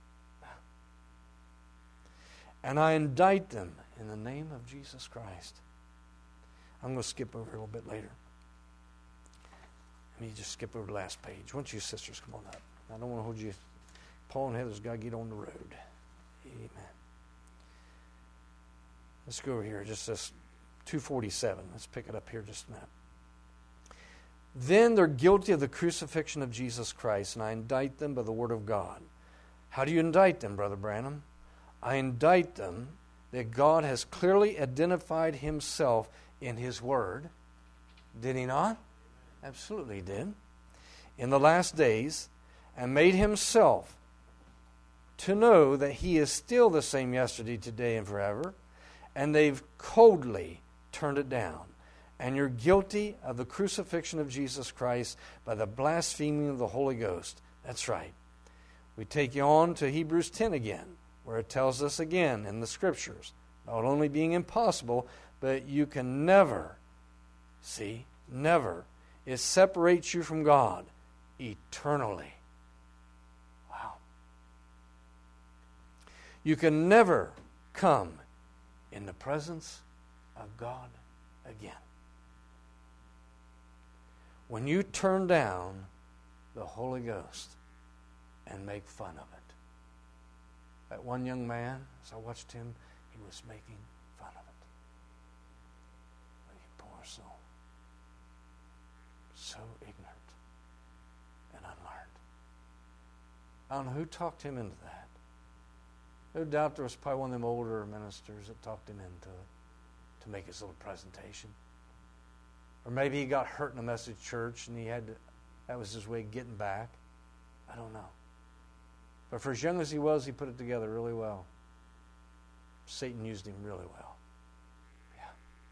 And I indict them in the name of Jesus Christ. I'm going to skip over a little bit later. Let me just skip over the last page. Why don't you sisters come on up? I don't want to hold you. Paul and Heather's got to get on the road. Amen. Let's go over here. Just this two forty-seven. Let's pick it up here just a minute. Then they're guilty of the crucifixion of Jesus Christ, and I indict them by the word of God. How do you indict them, Brother Branham? I indict them that God has clearly identified himself in his word. Did he not? Absolutely he did. In the last days, and made himself to know that he is still the same yesterday, today, and forever, and they've coldly turned it down. And you're guilty of the crucifixion of Jesus Christ by the blaspheming of the Holy Ghost. That's right. We take you on to Hebrews ten again, where it tells us again in the Scriptures, not only being impossible, but you can never, see, never, it separates you from God eternally. Wow. You can never come in the presence of God again. When you turn down the Holy Ghost and make fun of it. That one young man, as I watched him, he was making fun of it. You poor soul. So ignorant and unlearned. I don't know who talked him into that. No doubt there was probably one of them older ministers that talked him into it to make his little presentation. Or maybe he got hurt in a message church and he had to, that was his way of getting back. I don't know. But for as young as he was, he put it together really well. Satan used him really well. Yeah.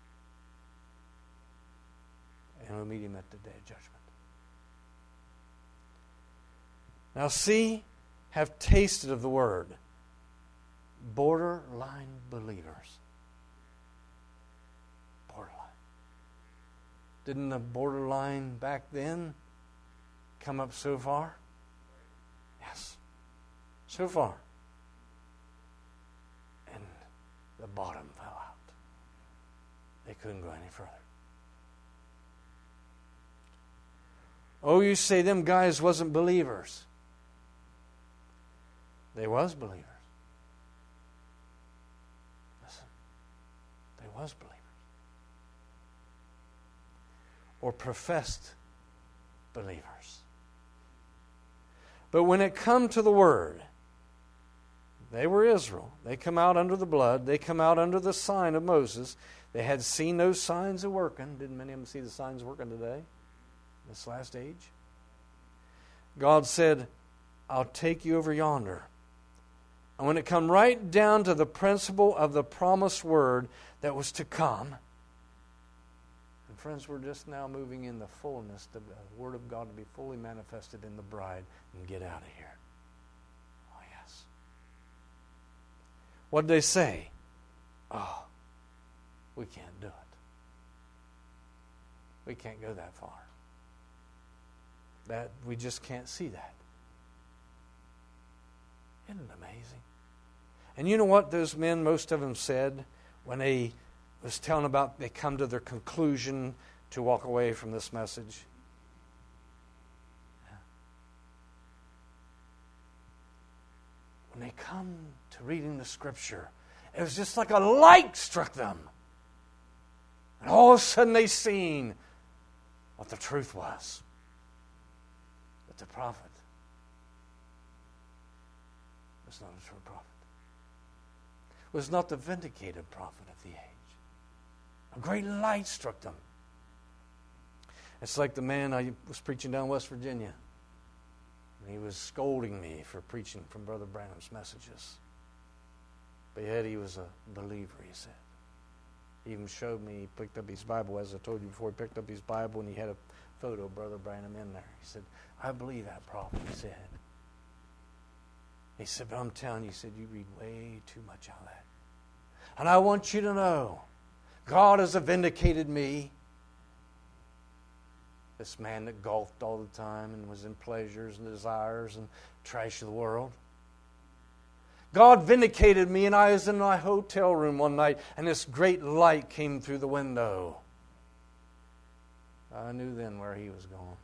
And we'll meet him at the day of judgment. Now see, have tasted of the word. Borderline believers. Borderline. Didn't the borderline back then come up so far? Yes. So far. And the bottom fell out. They couldn't go any further. Oh, you say them guys wasn't believers. They was believers. Listen. They was believers. Or professed believers. But when it come to the Word, they were Israel. They come out under the blood. They come out under the sign of Moses. They had seen those signs of working. Didn't many of them see the signs working today? This last age? God said, I'll take you over yonder. And when it come right down to the principle of the promised word that was to come, and friends, we're just now moving in the fullness of the word of God to be fully manifested in the bride and get out of here. Oh, yes. What did they say? Oh, we can't do it. We can't go that far. That we just can't see that. Isn't it amazing? And you know what those men, most of them said when they was telling about they come to their conclusion to walk away from this message? Yeah. When they come to reading the Scripture, it was just like a light struck them. And all of a sudden they seen what the truth was. That the prophet was not a true prophet. Was not the vindicated prophet of the age. A great light struck them. It's like the man I was preaching down West Virginia. And he was scolding me for preaching from Brother Branham's messages. But yet he was a believer, he said. He even showed me, he picked up his Bible, as I told you before, he picked up his Bible and he had a photo of Brother Branham in there. He said, I believe that prophet, he said. He said, but I'm telling you, he said, you read way too much out of that. And I want you to know, God has vindicated me. This man that golfed all the time and was in pleasures and desires and trash of the world. God vindicated me, and I was in my hotel room one night, and this great light came through the window. I knew then where he was going.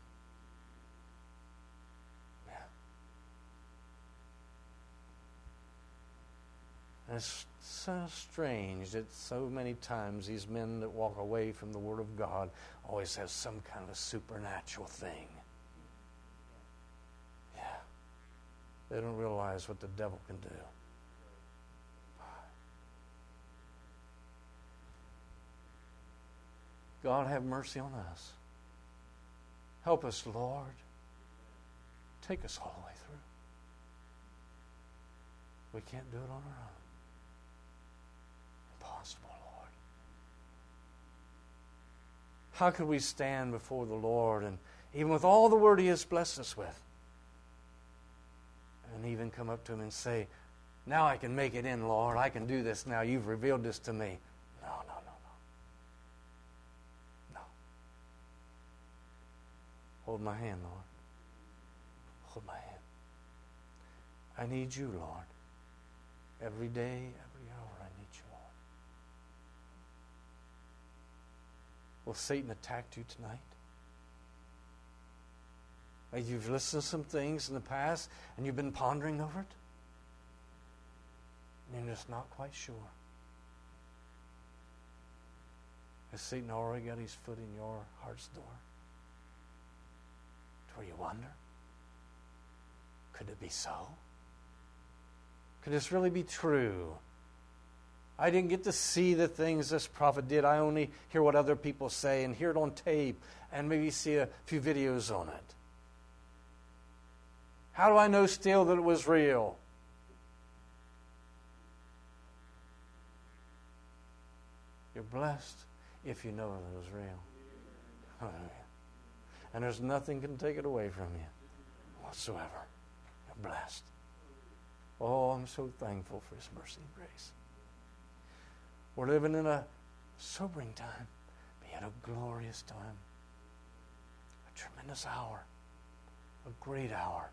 And it's so strange that so many times these men that walk away from the Word of God always have some kind of supernatural thing. Yeah. They don't realize what the devil can do. God, have mercy on us. Help us, Lord. Take us all the way through. We can't do it on our own. Impossible, Lord. How could we stand before the Lord and even with all the word He has blessed us with, and even come up to Him and say, now I can make it in, Lord. I can do this now. You've revealed this to me. No, no, no, no. No. Hold my hand, Lord. Hold my hand. I need You, Lord. Every day, every hour, I need You, Lord. Will Satan attack you tonight? Maybe you've listened to some things in the past and you've been pondering over it, and you're just not quite sure. Has Satan already got his foot in your heart's door? To where you wonder, could it be so? Could this really be true? I didn't get to see the things this prophet did. I only hear what other people say and hear it on tape and maybe see a few videos on it. How do I know still that it was real? You're blessed if you know that it was real. Hallelujah. And there's nothing can take it away from you whatsoever. You're blessed. Oh, I'm so thankful for His mercy and grace. We're living in a sobering time, but yet a glorious time. A tremendous hour. A great hour.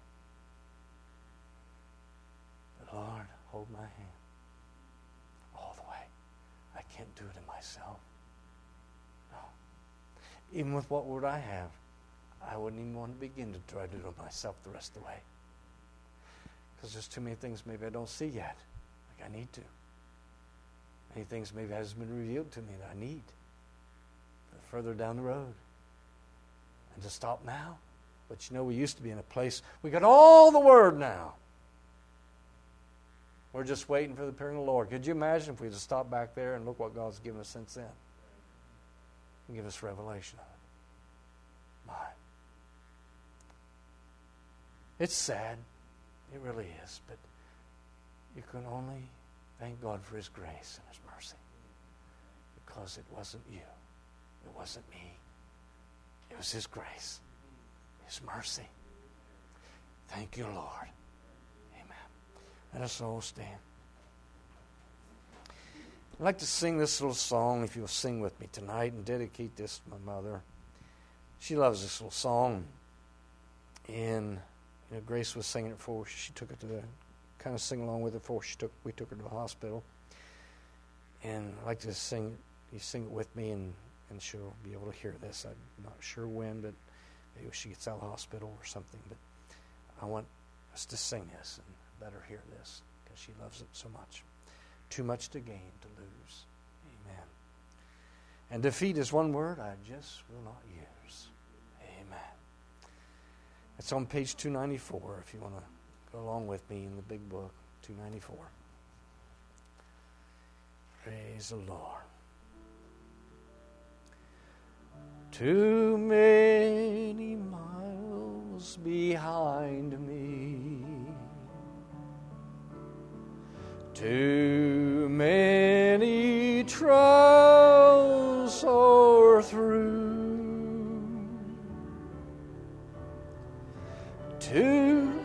But Lord, hold my hand all the way. I can't do it in myself. No. Even with what word I have, I wouldn't even want to begin to try to do it myself the rest of the way. Because there's too many things maybe I don't see yet, like I need to. Many things maybe hasn't been revealed to me that I need further down the road. And to stop now. But you know, we used to be in a place, we got all the Word now. We're just waiting for the appearing of the Lord. Could you imagine if we just stopped back there and look what God's given us since then? And give us revelation of it. My. It's sad. It really is. But you can only thank God for His grace and His mercy. Because it wasn't you. It wasn't me. It was His grace. His mercy. Thank you, Lord. Amen. Let us all stand. I'd like to sing this little song, if you'll sing with me tonight, and dedicate this to my mother. She loves this little song. And you know, Grace was singing it before she took it to the, kind of sing along with it before she took, we took her to the hospital. And I'd like to sing it. You sing it with me, and, and she'll be able to hear this. I'm not sure when, but maybe she gets out of the hospital or something. But I want us to sing this and let her hear this because she loves it so much. Too much to gain, to lose. Amen. And defeat is one word I just will not use. Amen. It's on page two ninety-four if you want to go along with me in the big book, two ninety-four. Praise the Lord. Too many miles behind me, too many trials are through, too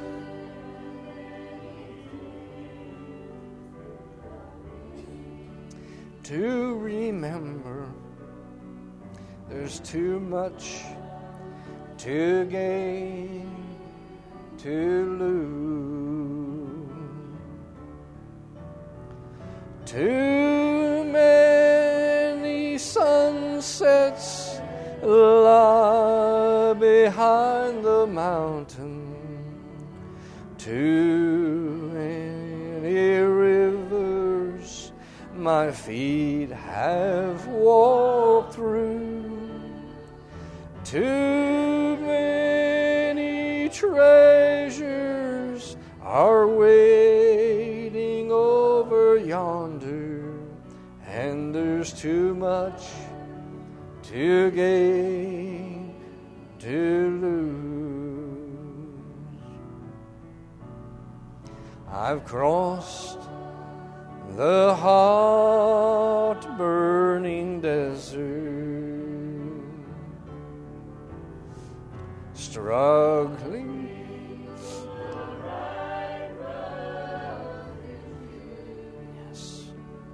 to remember. There's too much to gain, to lose. Too many sunsets lie behind the mountain. Too many rivers my feet have walked through. Too many treasures are waiting over yonder, and there's too much to gain, to lose. I've crossed the hot burning desert, struggling yes.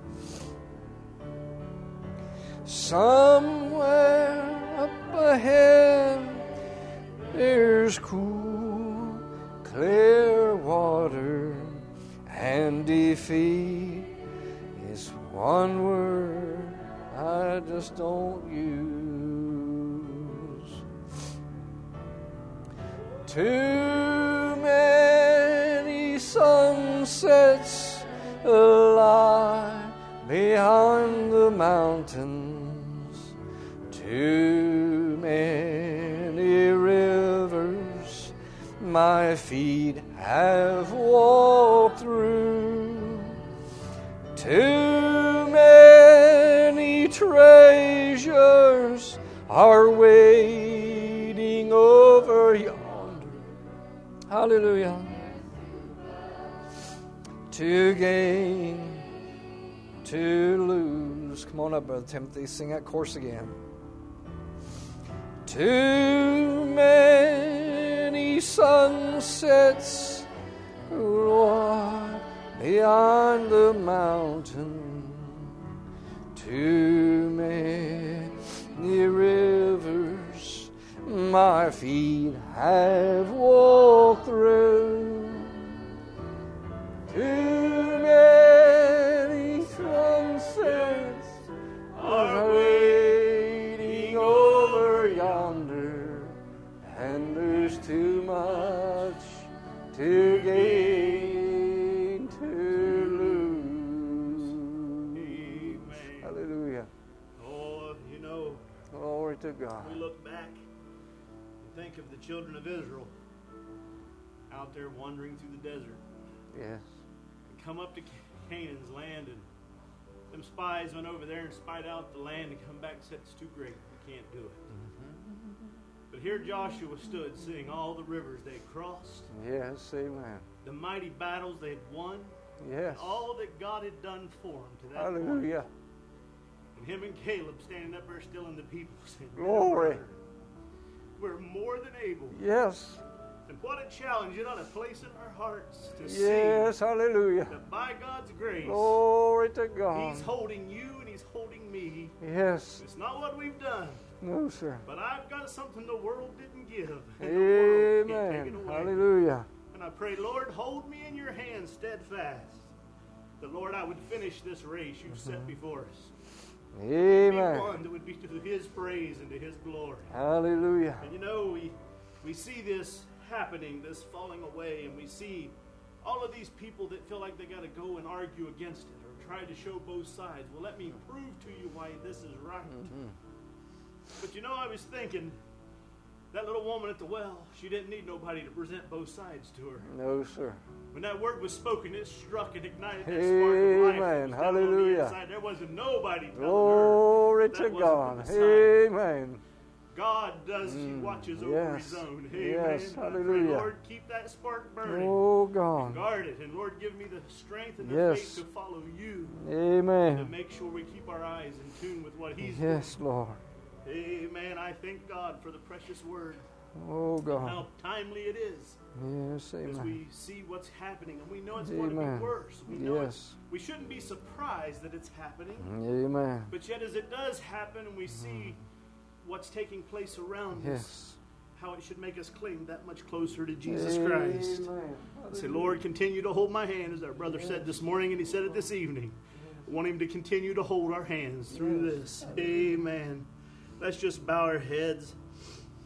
Somewhere up ahead there's cool, clear water, and defeat is one word I just don't use. Too many sunsets lie behind the mountains. Too many rivers my feet have walked through. Too many treasures are waiting over yonder. Hallelujah. To gain, to lose. Come on up, Brother Timothy. Sing that chorus again. Too many sunsets lie beyond the mountain. Too many rivers my feet have walked through. Too many sunsets are waiting over yonder, and there's too much to gain, to lose. Amen. Hallelujah. Oh, you know, Glory to God. we look back and think of the children of Israel out there wandering through the desert. Yes. And come up to Canaan's land, and them spies went over there and spied out the land and come back and said, it's too great, we can't do it. But here Joshua stood seeing all the rivers they had crossed, Yes, amen. the mighty battles they had won, Yes. all that God had done for them to that point. Hallelujah. And him and Caleb standing up there still in the people saying, Glory. "Brother, we're more than able." Yes. And what a challenge it ought to place in our hearts to Yes, see hallelujah. that by God's grace, Glory to God. He's holding you and He's holding me. Yes. It's not what we've done, No, sir. but I've got something the world didn't give. And the world can't take it Amen. away. Hallelujah. And I pray, Lord, hold me in your hands steadfast. That, Lord, I would finish this race you've set before us. Be Amen. one that would be to His praise and to His glory. Hallelujah. And you know, we, we see this happening, this falling away, and we see all of these people that feel like they got to go and argue against it or try to show both sides. Well, let me prove to you why this is right. Mm-hmm. But you know, I was thinking, that little woman at the well, she didn't need nobody to present both sides to her. No, sir. When that word was spoken, it struck and ignited that spark of life. that Amen. was down on the Hallelujah. inside. There wasn't nobody telling Glory her to that wasn't God. from the side. Amen. God does, He Mm, watches over yes. His own. Amen. Yes, And I pray, hallelujah. Lord, keep that spark burning. Oh, And God. guard it. And Lord, give me the strength and the Yes. faith to follow you. To Amen. make sure we keep our eyes in tune with what He's Yes, Lord. doing. Amen. I thank God for the precious word. Oh, How God. timely it is. Yes, As amen. we see what's happening. And we know it's going to Amen. be worse. We know it's, Yes. we shouldn't be surprised that it's happening. Amen. But yet as it does happen and we see what's taking place around us, Yes. how it should make us cling that much closer to Jesus Christ. Amen. Say, Lord, continue to hold my hand, as our brother said this morning and he said it this evening. I want Him to continue to hold our hands through this. Amen. Let's just bow our heads.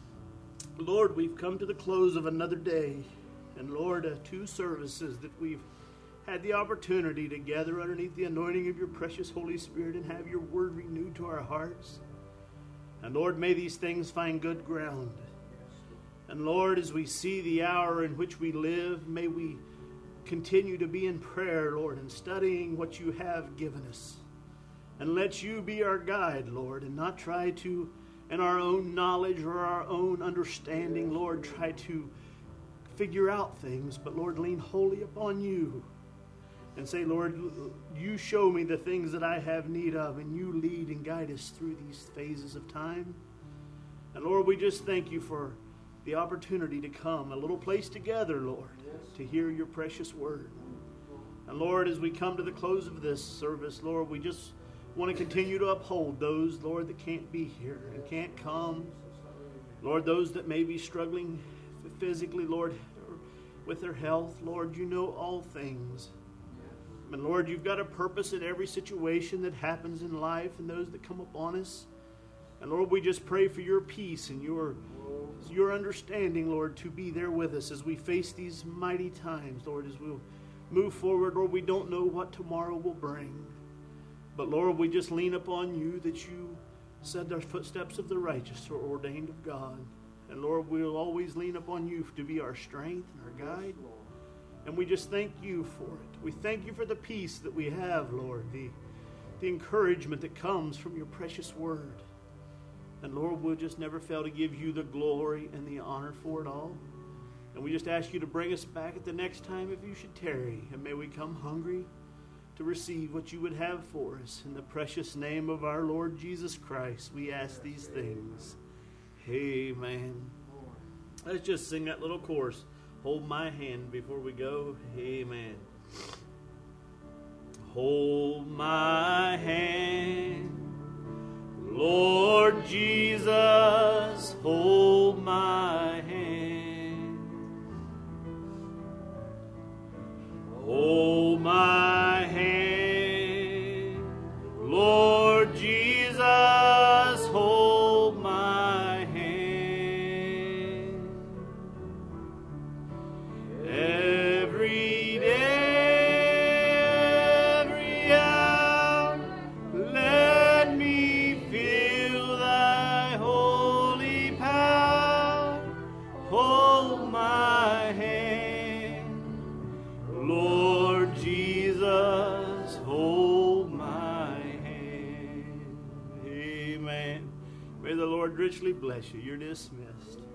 Lord, we've come to the close of another day. And Lord, uh, two services that we've had the opportunity to gather underneath the anointing of your precious Holy Spirit and have your word renewed to our hearts. And Lord, may these things find good ground. And Lord, as we see the hour in which we live, may we continue to be in prayer, Lord, and studying what you have given us. And let you be our guide, Lord, and not try to, in our own knowledge or our own understanding, Lord, try to figure out things, but Lord, lean wholly upon you and say, Lord, you show me the things that I have need of, and you lead and guide us through these phases of time. And Lord, we just thank you for the opportunity to come, a little place together, Lord, to hear your precious word. And Lord, as we come to the close of this service, Lord, we just want to continue to uphold those, Lord, that can't be here and can't come. Lord, those that may be struggling physically, Lord, with their health. Lord, you know all things. And Lord, you've got a purpose in every situation that happens in life and those that come upon us. And Lord, we just pray for your peace and your, your understanding, Lord, to be there with us as we face these mighty times, Lord, as we'll move forward. Lord, we don't know what tomorrow will bring. But Lord, we just lean upon you that you said the footsteps of the righteous are ordained of God. And Lord, we'll always lean upon you to be our strength and our guide. And we just thank you for it. We thank you for the peace that we have, Lord, the, the encouragement that comes from your precious word. And Lord, we'll just never fail to give you the glory and the honor for it all. And we just ask you to bring us back at the next time if you should tarry. And may we come hungry to receive what you would have for us. In the precious name of our Lord Jesus Christ, we ask these things. Amen. Let's just sing that little chorus. Hold my hand before we go. Amen. Hold my hand, Lord Jesus, hold my hand. Hold my hand, Lord Jesus, hold my hand. Every day, every hour, let me feel thy holy power. Hold my hand, Lord Jesus, hold my hand. Amen. May the Lord richly bless you. You're dismissed.